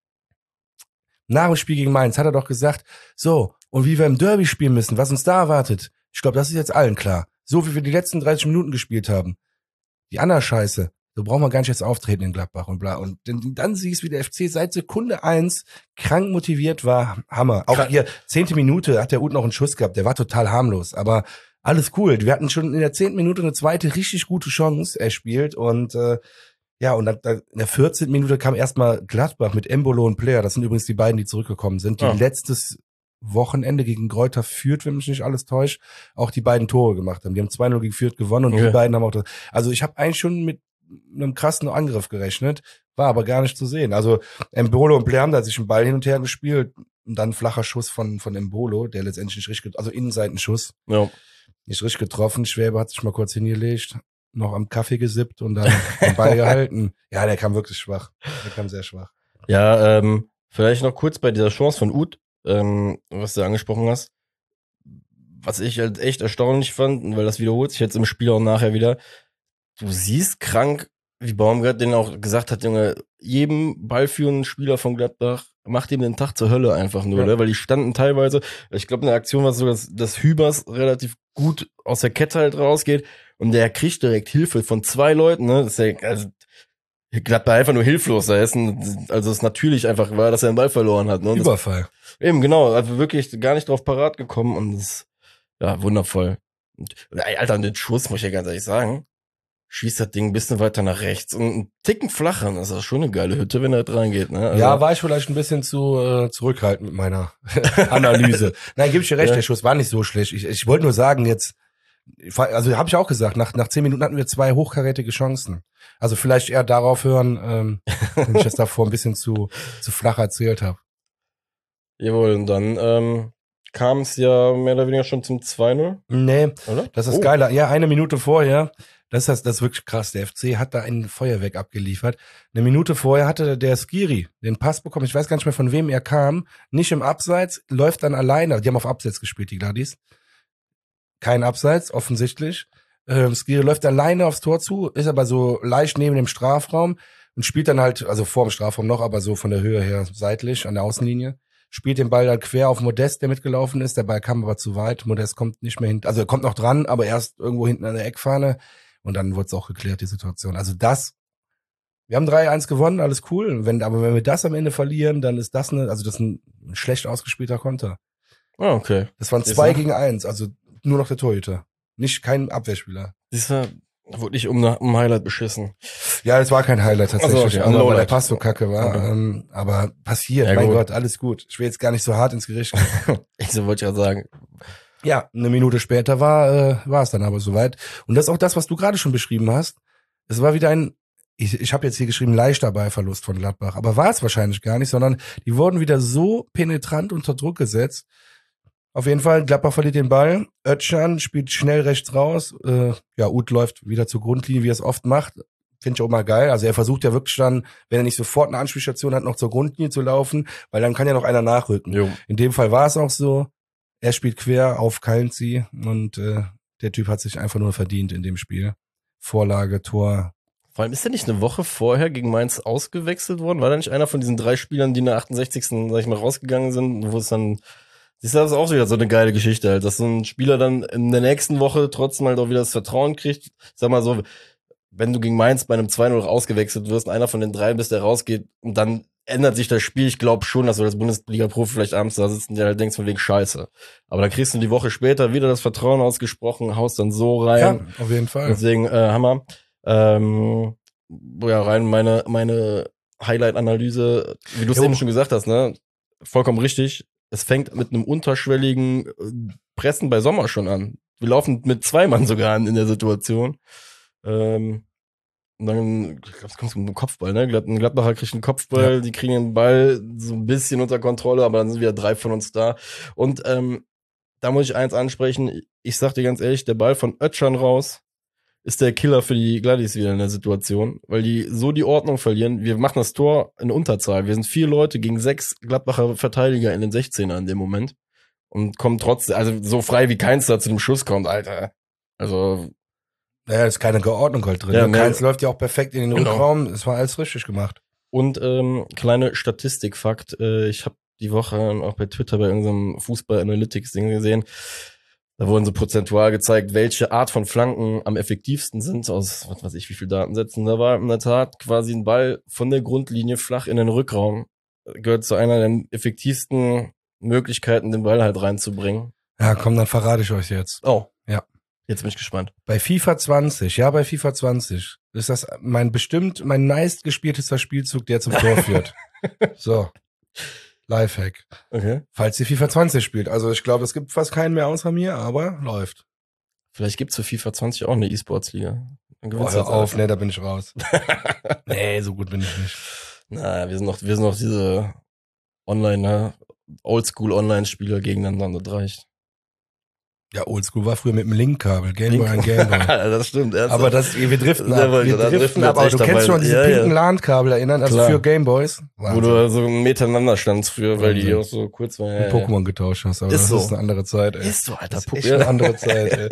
[SPEAKER 1] nach dem Spiel gegen Mainz hat er doch gesagt, so, und wie wir im Derby spielen müssen, was uns da erwartet. Ich glaube, das ist jetzt allen klar. So wie wir die letzten dreißig Minuten gespielt haben. Die andere Scheiße, so brauchen wir gar nicht jetzt auftreten in Gladbach und bla. Und dann, dann siehst du, wie der F C seit Sekunde eins krank motiviert war. Hammer. Auch
[SPEAKER 2] Krank.
[SPEAKER 1] hier, zehnte Minute hat der Ut noch einen Schuss gehabt. Der war total harmlos. Aber alles cool. Wir hatten schon in der zehnten Minute eine zweite richtig gute Chance erspielt. Und äh, ja, und dann, dann in der vierzehnten Minute kam erstmal Gladbach mit Embolo und Player. Das sind übrigens die beiden, die zurückgekommen sind, die
[SPEAKER 2] Ah.
[SPEAKER 1] letztes Wochenende gegen Greuther Fürth, wenn mich nicht alles täuscht, auch die beiden Tore gemacht haben. Die haben zwei null gegen Fürth gewonnen und
[SPEAKER 2] Okay.
[SPEAKER 1] die beiden haben auch das. Also ich habe eigentlich schon mit einem krassen Angriff gerechnet, war aber gar nicht zu sehen. Also Embolo und Player haben da sich einen Ball hin und her gespielt und dann ein flacher Schuss von von Embolo, der letztendlich nicht richtig, also Innenseitenschuss,
[SPEAKER 2] Ja.
[SPEAKER 1] nicht richtig getroffen. Schwäbe hat sich mal kurz hingelegt, noch am Kaffee gesippt und dann den Ball gehalten. Ja, der kam wirklich schwach. Der kam sehr schwach.
[SPEAKER 2] Ja, ähm, vielleicht noch kurz bei dieser Chance von Uth, ähm, was du angesprochen hast. Was ich halt echt erstaunlich fand, weil das wiederholt sich jetzt im Spiel auch nachher wieder. Du siehst krank, wie Baumgart den auch gesagt hat, Junge, jedem ballführenden Spieler von Gladbach macht ihm den Tag zur Hölle einfach nur,
[SPEAKER 1] Ja.
[SPEAKER 2] ne? Weil die standen teilweise, ich glaube, in der Aktion war es so, dass, dass Hübers relativ gut aus der Kette halt rausgeht und der kriegt direkt Hilfe von zwei Leuten, ne? Das ist ja, also, Gladbach einfach nur hilflos da ist, und, also es natürlich einfach war, dass er den Ball verloren hat, ne? Und das,
[SPEAKER 1] Überfall.
[SPEAKER 2] eben, genau, also wirklich gar nicht drauf parat gekommen und das ist, ja, wundervoll. Und, ey, Alter, und den Schuss, muss ich ja ganz ehrlich sagen, schießt das Ding ein bisschen weiter nach rechts und einen Ticken flacher, das ist schon eine geile Hütte, wenn er da reingeht, ne? Also,
[SPEAKER 1] Ja, war ich vielleicht ein bisschen zu äh, zurückhaltend mit meiner Analyse. Nein, gebe ich dir recht,
[SPEAKER 2] Ja.
[SPEAKER 1] der Schuss war nicht so schlecht. Ich, ich wollte nur sagen, jetzt, also habe ich auch gesagt, nach, nach zehn Minuten hatten wir zwei hochkarätige Chancen. Also vielleicht eher darauf hören, ähm, wenn ich das davor ein bisschen zu, zu flach erzählt habe.
[SPEAKER 2] Jawohl, und dann ähm, kam es ja mehr oder weniger schon zum zwei null,
[SPEAKER 1] Nee,
[SPEAKER 2] oder?
[SPEAKER 1] das ist
[SPEAKER 2] Oh.
[SPEAKER 1] geil. Ja, eine Minute vorher, das ist, das, das ist wirklich krass. Der F C hat da ein Feuerwerk abgeliefert. Eine Minute vorher hatte der Skiri den Pass bekommen. Ich weiß gar nicht mehr, von wem er kam. Nicht im Abseits, läuft dann alleine. Die haben auf Abseits gespielt, die Gladys. Kein Abseits, offensichtlich. Ähm, Skiri läuft alleine aufs Tor zu, ist aber so leicht neben dem Strafraum und spielt dann halt, also vor dem Strafraum noch, aber so von der Höhe her seitlich an der Außenlinie. Spielt den Ball dann quer auf Modest, der mitgelaufen ist. Der Ball kam aber zu weit. Modest kommt nicht mehr hin, also er kommt noch dran, aber erst irgendwo hinten an der Eckfahne. Und dann wurde es auch geklärt, die Situation. Also das, wir haben drei eins gewonnen, alles cool. Wenn, aber wenn wir das am Ende verlieren, dann ist das eine, also das ist ein schlecht ausgespielter Konter.
[SPEAKER 2] Ah, okay.
[SPEAKER 1] Das waren
[SPEAKER 2] Ist
[SPEAKER 1] zwei
[SPEAKER 2] er?
[SPEAKER 1] gegen eins, also nur noch der Torhüter. Nicht kein Abwehrspieler.
[SPEAKER 2] Dieser, Wurde ich um, um Highlight beschissen.
[SPEAKER 1] Ja, es war kein Highlight tatsächlich,
[SPEAKER 2] Also, okay,
[SPEAKER 1] aber weil der
[SPEAKER 2] Lowlight.
[SPEAKER 1] Pass so kacke war.
[SPEAKER 2] Okay.
[SPEAKER 1] Ähm, aber passiert,
[SPEAKER 2] Ja,
[SPEAKER 1] mein
[SPEAKER 2] gut.
[SPEAKER 1] Gott, alles gut. Ich will jetzt gar nicht so hart ins Gericht gehen.
[SPEAKER 2] Ich so wollte ich ja sagen.
[SPEAKER 1] Ja, eine Minute später war äh, war es dann aber soweit. Und das ist auch das, was du gerade schon beschrieben hast. Es war wieder ein, ich, ich habe jetzt hier geschrieben, leichter Ballverlust von Gladbach, aber war es wahrscheinlich gar nicht, sondern die wurden wieder so penetrant unter Druck gesetzt. Auf jeden Fall, Gladbach verliert den Ball, Özcan spielt schnell rechts raus, äh, ja, Uth läuft wieder zur Grundlinie, wie er es oft macht. Finde ich auch mal geil. Also er versucht ja wirklich dann, wenn er nicht sofort eine Anspielstation hat, noch zur Grundlinie zu laufen, weil dann kann ja noch einer nachrücken.
[SPEAKER 2] Jo.
[SPEAKER 1] In dem Fall war es auch so. Er spielt quer auf Kalnzi und äh, der Typ hat sich einfach nur verdient in dem Spiel. Vorlage, Tor.
[SPEAKER 2] Vor allem ist er nicht eine Woche vorher gegen Mainz ausgewechselt worden? War da nicht einer von diesen drei Spielern, die in der achtundsechzigsten sag ich mal, rausgegangen sind, wo es dann, siehst du, das ist auch wieder so eine geile Geschichte halt, dass so ein Spieler dann in der nächsten Woche trotzdem halt auch wieder das Vertrauen kriegt. Sag mal so, wenn du gegen Mainz bei einem zwei null ausgewechselt wirst, einer von den drei bist, der rausgeht, und dann ändert sich das Spiel. Ich glaube schon, dass du als Bundesliga-Profi vielleicht abends da sitzt und dir halt denkst von wegen Scheiße. Aber dann kriegst du die Woche später wieder das Vertrauen ausgesprochen, haust dann so rein.
[SPEAKER 1] Ja, auf jeden Fall.
[SPEAKER 2] Deswegen, äh, Hammer. Ähm, ja, rein meine, meine Highlight-Analyse, wie du es
[SPEAKER 1] Jo.
[SPEAKER 2] eben schon gesagt hast, ne? Vollkommen richtig. Es fängt mit einem unterschwelligen Pressen bei Sommer schon an. Wir laufen mit zwei Mann sogar an in der Situation. Ähm, und dann, ich glaube, es kommt mit einem Kopfball, ne? Ein Gladbacher kriegt einen Kopfball,
[SPEAKER 1] Ja.
[SPEAKER 2] die kriegen den Ball so ein bisschen unter Kontrolle, aber dann sind wieder drei von uns da. Und ähm, da muss ich eins ansprechen. Ich sag dir ganz ehrlich, der Ball von Özcan raus ist der Killer für die Gladys wieder in der Situation, weil die so die Ordnung verlieren. Wir machen das Tor in Unterzahl. Wir sind vier Leute gegen sechs Gladbacher Verteidiger in den sechzehner in dem Moment und kommen trotzdem, also so frei wie keins da zu dem Schuss kommt, Alter. Also
[SPEAKER 1] Naja, ist keine Geordnung halt drin.
[SPEAKER 2] Ja,
[SPEAKER 1] Ja,
[SPEAKER 2] ne.
[SPEAKER 1] Keins läuft ja auch perfekt in den
[SPEAKER 2] Genau.
[SPEAKER 1] Rückraum. Es war alles richtig gemacht.
[SPEAKER 2] und ähm, kleine Statistikfakt, äh, ich habe die Woche auch bei Twitter bei irgendeinem Fußball-Analytics-Ding gesehen. Da wurden so prozentual gezeigt, welche Art von Flanken am effektivsten sind, aus was weiß ich, wie viel Datensätzen. Da war in der Tat quasi ein Ball von der Grundlinie flach in den Rückraum. Gehört zu einer der effektivsten Möglichkeiten, den Ball halt reinzubringen.
[SPEAKER 1] Ja, komm, dann verrate ich euch jetzt.
[SPEAKER 2] Oh.
[SPEAKER 1] Ja.
[SPEAKER 2] Jetzt bin ich gespannt.
[SPEAKER 1] Bei FIFA zwanzig, ja, bei FIFA zwanzig ist das mein bestimmt mein meistgespieltester Spielzug, der zum Tor führt. So. Lifehack.
[SPEAKER 2] Okay.
[SPEAKER 1] Falls ihr FIFA zwanzig spielt. Also ich glaube, es gibt fast keinen mehr außer mir, aber läuft.
[SPEAKER 2] Vielleicht gibt's für FIFA zwanzig auch eine E-Sports-Liga. Dann
[SPEAKER 1] Oh,
[SPEAKER 2] gewinnst du
[SPEAKER 1] hör
[SPEAKER 2] jetzt
[SPEAKER 1] auf,
[SPEAKER 2] alles.
[SPEAKER 1] nee, da bin ich raus. Nee, so gut bin ich nicht.
[SPEAKER 2] Na, wir sind noch, wir sind noch diese Online, ne? Oldschool-Online-Spieler gegeneinander, das reicht.
[SPEAKER 1] Ja, Oldschool war früher mit dem Linkkabel, Gameboy an Gameboy.
[SPEAKER 2] Das stimmt. ernsthaft.
[SPEAKER 1] Aber das, wir driften
[SPEAKER 2] Sehr
[SPEAKER 1] ab,
[SPEAKER 2] wohl,
[SPEAKER 1] wir
[SPEAKER 2] da
[SPEAKER 1] driften
[SPEAKER 2] driften
[SPEAKER 1] ab,
[SPEAKER 2] wir
[SPEAKER 1] aber
[SPEAKER 2] jetzt
[SPEAKER 1] du
[SPEAKER 2] echt
[SPEAKER 1] kennst
[SPEAKER 2] dabei.
[SPEAKER 1] schon diese
[SPEAKER 2] Ja,
[SPEAKER 1] pinken
[SPEAKER 2] ja.
[SPEAKER 1] LAN-Kabel erinnern, also
[SPEAKER 2] Klar.
[SPEAKER 1] für Gameboys.
[SPEAKER 2] Wo
[SPEAKER 1] Wahnsinn.
[SPEAKER 2] du so miteinander standst früher, weil die
[SPEAKER 1] Wahnsinn.
[SPEAKER 2] auch so kurz waren.
[SPEAKER 1] Und
[SPEAKER 2] Ja, ja.
[SPEAKER 1] Pokémon getauscht hast, aber
[SPEAKER 2] Ist
[SPEAKER 1] das
[SPEAKER 2] so.
[SPEAKER 1] ist eine andere Zeit, ey.
[SPEAKER 2] Ist so, Alter.
[SPEAKER 1] Das ist
[SPEAKER 2] Pup-
[SPEAKER 1] echt eine andere Zeit, ey.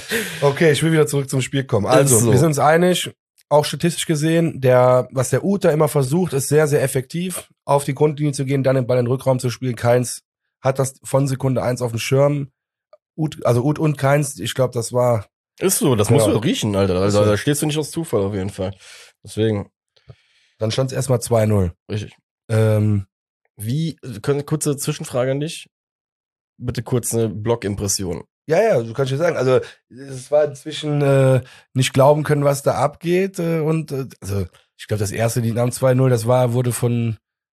[SPEAKER 1] Okay, ich will wieder zurück zum Spiel kommen. Also,
[SPEAKER 2] Ist so.
[SPEAKER 1] wir sind uns einig, auch statistisch gesehen, der, was der Uth da immer versucht, ist sehr, sehr effektiv, auf die Grundlinie zu gehen, dann den Ball in den Rückraum zu spielen. Keins hat das von Sekunde eins auf dem Schirm. Uth, also Uth und Keins, ich glaube, das war,
[SPEAKER 2] Ist so, das
[SPEAKER 1] Ja.
[SPEAKER 2] musst du riechen, Alter. Also,
[SPEAKER 1] Ist so.
[SPEAKER 2] da stehst du nicht aus Zufall auf jeden Fall. Deswegen,
[SPEAKER 1] dann stand es erstmal zwei null.
[SPEAKER 2] richtig.
[SPEAKER 1] Ähm,
[SPEAKER 2] Wie, können, kurze Zwischenfrage an dich? Bitte kurz eine Blog-Impression.
[SPEAKER 1] Ja, ja, du kannst ja sagen. Also es war inzwischen äh, nicht glauben können, was da abgeht. Äh, und äh, also ich glaube, das erste Lied am zwei null, das war, wurde von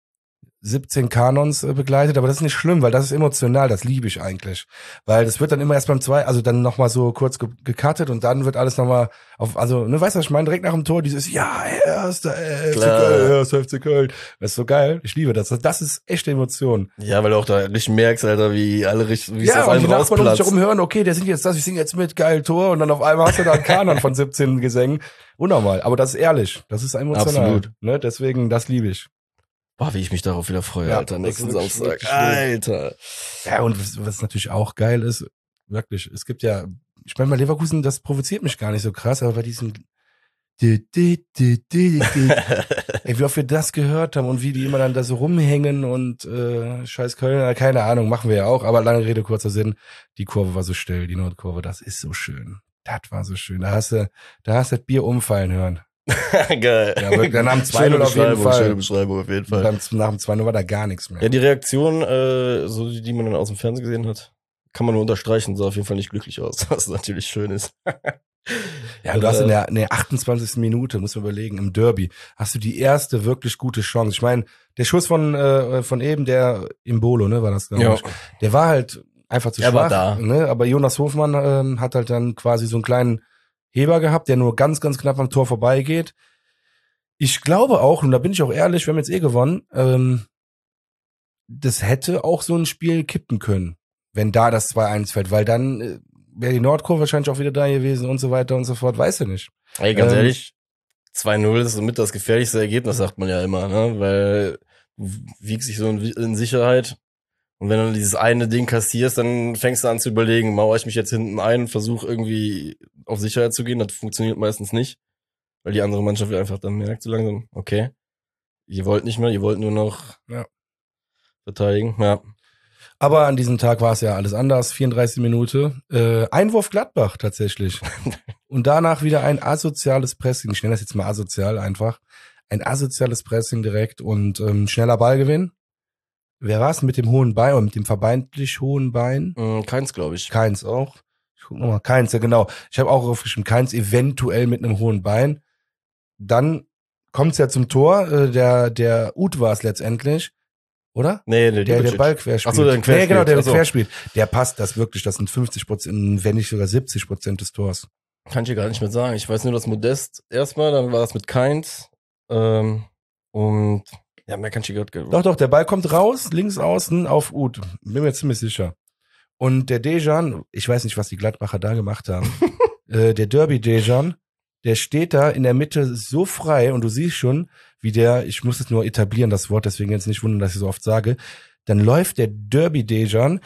[SPEAKER 1] siebzehn Kanons äh, begleitet, aber das ist nicht schlimm, weil das ist emotional, das liebe ich eigentlich. Weil das wird dann immer erst beim zwei, also dann nochmal so kurz ge gecuttet und dann wird alles nochmal auf, also, ne, weißt du, was ich meine? Direkt nach dem Tor dieses, ja, erster F C
[SPEAKER 2] Klar.
[SPEAKER 1] Köln, erster F C Köln. Das ist so geil, ich liebe das. Das ist echte Emotion.
[SPEAKER 2] Ja, weil du auch da richtig merkst, Alter, wie alle richtig, wie es
[SPEAKER 1] Ja,
[SPEAKER 2] auf
[SPEAKER 1] und
[SPEAKER 2] einen
[SPEAKER 1] die Nachbarn um sich
[SPEAKER 2] rausplatzt.
[SPEAKER 1] herum hören, okay, der singt jetzt das, ich singe jetzt mit, geil Tor, und dann auf einmal hast du da einen Kanon von siebzehn Gesängen. Unnormal, aber das ist ehrlich, das ist emotional.
[SPEAKER 2] Absolut.
[SPEAKER 1] Ne? Deswegen, das liebe ich.
[SPEAKER 2] Boah, wie ich mich darauf wieder freue,
[SPEAKER 1] Ja,
[SPEAKER 2] Alter,
[SPEAKER 1] das
[SPEAKER 2] nächsten
[SPEAKER 1] ist wirklich,
[SPEAKER 2] Samstag.
[SPEAKER 1] wirklich gut.
[SPEAKER 2] Alter.
[SPEAKER 1] Ja, und was, was natürlich auch geil ist, wirklich, es gibt ja, ich meine, bei Leverkusen, das provoziert mich gar nicht so krass, aber bei diesem di, di, di, di, di, ey, wie oft wir das gehört haben und wie die immer dann da so rumhängen und äh, scheiß Köln, keine Ahnung, machen wir ja auch, aber lange Rede, kurzer Sinn, die Kurve war so still, die Nordkurve, das ist so schön. Das war so schön. Da hast du, da hast du das Bier umfallen hören.
[SPEAKER 2] Geil.
[SPEAKER 1] Ja, wirklich, dann haben zwei
[SPEAKER 2] Schöne
[SPEAKER 1] null auf jeden
[SPEAKER 2] Beschreibung,
[SPEAKER 1] Fall.
[SPEAKER 2] schöne Beschreibung auf jeden
[SPEAKER 1] Und
[SPEAKER 2] Fall.
[SPEAKER 1] beim, nach dem zwei null war da gar nichts mehr.
[SPEAKER 2] Ja, die Reaktion, äh, so die, die man dann aus dem Fernsehen gesehen hat, kann man nur unterstreichen, sah auf jeden Fall nicht glücklich aus, was natürlich schön ist.
[SPEAKER 1] Ja, du hast in der, in der achtundzwanzigsten Minute, muss man überlegen, im Derby, hast du die erste wirklich gute Chance. Ich meine, der Schuss von äh, von eben, der Imbolo, ne, war das, glaube ich. Der war halt einfach zu
[SPEAKER 2] er
[SPEAKER 1] schwach.
[SPEAKER 2] War da.
[SPEAKER 1] Ne? Aber Jonas Hofmann ähm, hat halt dann quasi so einen kleinen Heber gehabt, der nur ganz, ganz knapp am Tor vorbeigeht. Ich glaube auch, und da bin ich auch ehrlich, wir haben jetzt eh gewonnen, ähm, das hätte auch so ein Spiel kippen können, wenn da das zwei eins fällt, weil dann äh, wäre die Nordkurve wahrscheinlich auch wieder da gewesen und so weiter und so fort, weiß ich nicht.
[SPEAKER 2] Ey, ganz
[SPEAKER 1] ähm,
[SPEAKER 2] ehrlich, zwei null ist somit das gefährlichste Ergebnis, sagt man ja immer, ne? Weil du wiegst dich so in, in Sicherheit und wenn du dieses eine Ding kassierst, dann fängst du an zu überlegen, mauere ich mich jetzt hinten ein und versuche irgendwie auf Sicherheit zu gehen, das funktioniert meistens nicht, weil die andere Mannschaft einfach dann merkt so langsam, okay, ihr wollt nicht mehr, ihr wollt nur noch
[SPEAKER 1] ja.
[SPEAKER 2] verteidigen, ja.
[SPEAKER 1] Aber an diesem Tag war es ja alles anders. vierunddreißigste Minute. Äh, Einwurf Gladbach tatsächlich. Und danach wieder ein asoziales Pressing. Ich nenne das jetzt mal asozial einfach. Ein asoziales Pressing direkt und ähm, schneller Ballgewinn. Wer war es mit dem hohen Bein oder mit dem vermeintlich hohen Bein?
[SPEAKER 2] Mhm, keins, glaube ich.
[SPEAKER 1] Keins auch. Ich guck nochmal. Keins, ja genau. Ich habe auch aufgeschrieben, Keins eventuell mit einem hohen Bein. Dann kommt's ja zum Tor. Äh, der der Uth war es letztendlich. Oder?
[SPEAKER 2] Nee, nee,
[SPEAKER 1] der, der Ball querspielt.
[SPEAKER 2] Ach so, der querspielt.
[SPEAKER 1] Nee, genau, der
[SPEAKER 2] Ach so.
[SPEAKER 1] querspielt. Der passt das wirklich, das sind fünfzig Prozent, wenn nicht sogar siebzig Prozent des Tors.
[SPEAKER 2] Kann ich dir gar nicht mehr sagen. Ich weiß nur, dass Modest erstmal, dann war es mit Keins. Ähm, und ja, mehr kann ich dir gerade.
[SPEAKER 1] Doch, doch, der Ball kommt raus, links außen auf Uth. Bin mir ziemlich sicher. Und der Dejan, ich weiß nicht, was die Gladbacher da gemacht haben. äh, der Derby Dejan, der steht da in der Mitte so frei und du siehst schon, wie der, ich muss es nur etablieren, das Wort, deswegen jetzt nicht wundern, dass ich so oft sage, dann läuft der Derby Dejan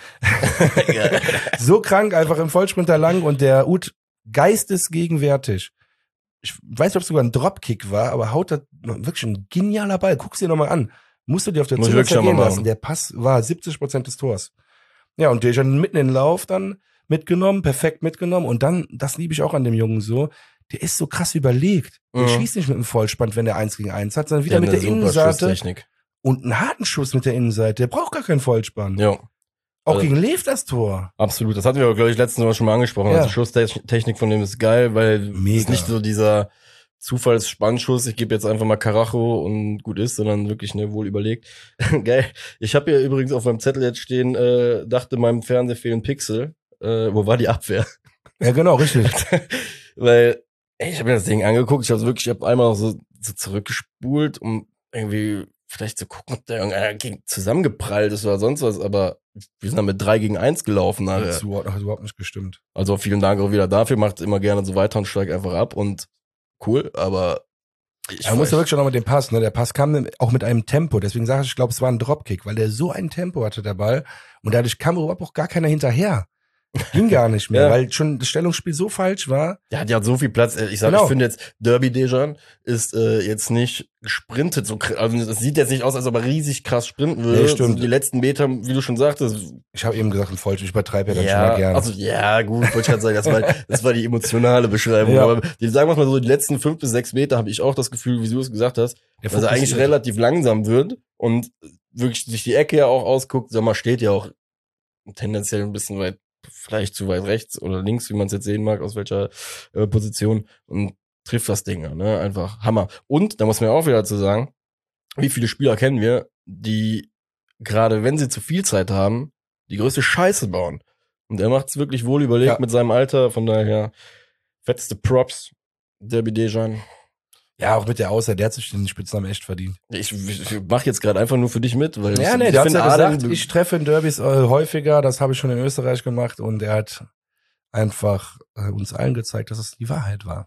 [SPEAKER 1] so krank einfach im Vollsprinter lang und der Uth geistesgegenwärtig. Ich weiß nicht, ob es sogar ein Dropkick war, aber haut da wirklich ein genialer Ball. Guck's dir nochmal an. Musst du dir auf der Zunge zergehen lassen. Der Pass war siebzig Prozent des Tors. Ja, und Dejan mitten in den Lauf dann mitgenommen, perfekt mitgenommen und dann, das liebe ich auch an dem Jungen so, der ist so krass überlegt. Der mhm. schießt nicht mit dem Vollspann, wenn der eins gegen eins hat, sondern wieder der mit der Innenseite und einen harten Schuss mit der Innenseite. Der braucht gar keinen Vollspann.
[SPEAKER 2] Ja.
[SPEAKER 1] Auch also, gegen Lev das Tor.
[SPEAKER 2] Absolut. Das hatten wir, glaube ich, letztens Mal schon mal angesprochen. Ja. Also Schusstechnik von dem ist geil, weil es nicht so dieser Zufallsspannschuss, ich gebe jetzt einfach mal Karacho und gut ist, sondern wirklich ne, wohl überlegt. Geil. Ich habe hier übrigens auf meinem Zettel jetzt stehen, äh, dachte meinem Fernseher fehlen Pixel. Äh, wo war die Abwehr?
[SPEAKER 1] Ja, genau, richtig.
[SPEAKER 2] Weil ey, ich habe mir das Ding angeguckt, ich habe wirklich, ich habe einmal so, so zurückgespult, um irgendwie vielleicht zu gucken, ob der irgendwie zusammengeprallt ist oder sonst was, aber wir sind dann mit drei gegen eins gelaufen.
[SPEAKER 1] Das hat überhaupt nicht gestimmt.
[SPEAKER 2] Also vielen Dank auch wieder dafür, macht immer gerne so weiter und steigt einfach ab und cool, aber
[SPEAKER 1] ich ja, muss ja wirklich schon noch mit dem Pass, ne? Der Pass kam auch mit einem Tempo, deswegen sage ich, ich glaube, es war ein Dropkick, weil der so ein Tempo hatte, der Ball, und dadurch kam überhaupt auch gar keiner hinterher. Ging gar nicht mehr, ja. Weil schon das Stellungsspiel so falsch war.
[SPEAKER 2] Ja, die hat so viel Platz. Ich sag, genau. Ich finde jetzt, Derby Dejan ist äh, jetzt nicht gesprintet. So, also es sieht jetzt nicht aus, als ob er riesig krass sprinten würde.
[SPEAKER 1] Nee, stimmt.
[SPEAKER 2] So die letzten Meter, wie du schon sagtest.
[SPEAKER 1] Ich habe eben gesagt, ein Falsch, ich übertreibe ja dann
[SPEAKER 2] ja,
[SPEAKER 1] schon mal gerne.
[SPEAKER 2] Also ja, gut, wollte ich gerade sagen, das war, das war die emotionale Beschreibung. Ja. Aber die, sagen wir mal so, die letzten fünf bis sechs Meter habe ich auch das Gefühl, wie du es gesagt hast, dass er eigentlich relativ langsam wird und wirklich sich die Ecke ja auch ausguckt. Sag mal, steht ja auch tendenziell ein bisschen weit, vielleicht zu weit rechts oder links, wie man es jetzt sehen mag, aus welcher äh, Position, und trifft das Ding, ne? Einfach Hammer. Und, da muss man ja auch wieder dazu sagen, wie viele Spieler kennen wir, die, gerade wenn sie zu viel Zeit haben, die größte Scheiße bauen. Und er macht es wirklich wohl überlegt ja. mit seinem Alter, von daher fetteste Props, Derby Dejan.
[SPEAKER 1] Ja, auch mit der Aussage, der hat sich den Spitznamen echt verdient.
[SPEAKER 2] Ich, ich mach jetzt gerade einfach nur für dich mit, weil
[SPEAKER 1] ja,
[SPEAKER 2] ich,
[SPEAKER 1] nee,
[SPEAKER 2] ich
[SPEAKER 1] der hat ja
[SPEAKER 2] Adam,
[SPEAKER 1] gesagt, ich treffe in Derbys äh, häufiger, das habe ich schon in Österreich gemacht, und er hat einfach äh, uns allen gezeigt, dass es die Wahrheit war.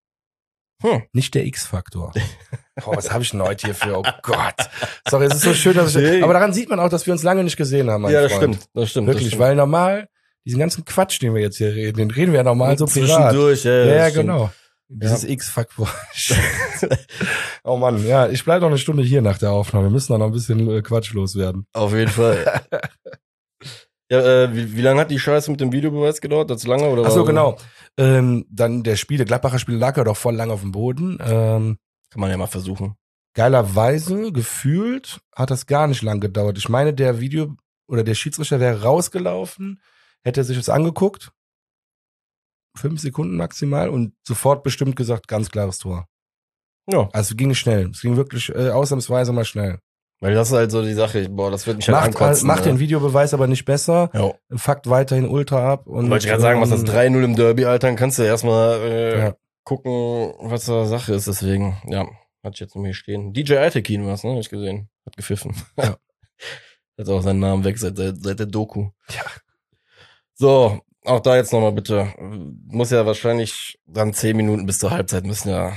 [SPEAKER 1] Hm. Nicht der X-Faktor. Boah, was habe ich denn heute hier für, oh Gott. Sorry, es ist so schön, dass ich, aber daran sieht man auch, dass wir uns lange nicht gesehen haben, mein
[SPEAKER 2] Ja, das
[SPEAKER 1] Freund.
[SPEAKER 2] stimmt, das stimmt.
[SPEAKER 1] Wirklich,
[SPEAKER 2] das stimmt.
[SPEAKER 1] Weil normal, diesen ganzen Quatsch, den wir jetzt hier reden, den reden wir ja normal so privat.
[SPEAKER 2] Zwischendurch, ja,
[SPEAKER 1] ja, ja genau. Dieses ja. X-Faktor. Oh Mann, ja, ich bleib noch eine Stunde hier nach der Aufnahme. Wir müssen noch ein bisschen äh, Quatsch loswerden.
[SPEAKER 2] Auf jeden Fall. Ja, äh, wie, wie lange hat die Scheiße mit dem Videobeweis gedauert? Das lange oder?
[SPEAKER 1] Ach so, genau. Ähm, dann der Spiele, Gladbacher Spiel lag ja doch voll lang auf dem Boden. Ähm,
[SPEAKER 2] Kann man ja mal versuchen.
[SPEAKER 1] Geilerweise, gefühlt, hat das gar nicht lang gedauert. Ich meine, der Video oder der Schiedsrichter wäre rausgelaufen, hätte sich das angeguckt. fünf Sekunden maximal und sofort bestimmt gesagt, ganz klares Tor.
[SPEAKER 2] Ja.
[SPEAKER 1] Also es ging schnell. Es ging wirklich äh, ausnahmsweise mal schnell.
[SPEAKER 2] Weil das ist halt so die Sache, boah, das wird mich halt
[SPEAKER 1] Macht,
[SPEAKER 2] ankotzen.
[SPEAKER 1] macht
[SPEAKER 2] ne?
[SPEAKER 1] den Videobeweis aber nicht besser.
[SPEAKER 2] Ja.
[SPEAKER 1] Fuckt weiterhin ultra ab. Und
[SPEAKER 2] Wollte ich gerade sagen, was das
[SPEAKER 1] ähm,
[SPEAKER 2] drei null im Derby, Alter, dann kannst du erstmal äh,
[SPEAKER 1] Ja.
[SPEAKER 2] gucken, was da Sache ist. Deswegen, ja, hatte ich jetzt noch hier stehen. D J Altekin war's, ne? Hab ich gesehen. Hat gepfiffen.
[SPEAKER 1] Ja.
[SPEAKER 2] Hat auch seinen Namen weg seit, seit, seit der Doku.
[SPEAKER 1] Ja.
[SPEAKER 2] So, auch da jetzt nochmal bitte. Muss ja wahrscheinlich dann zehn Minuten bis zur Halbzeit müssen ja.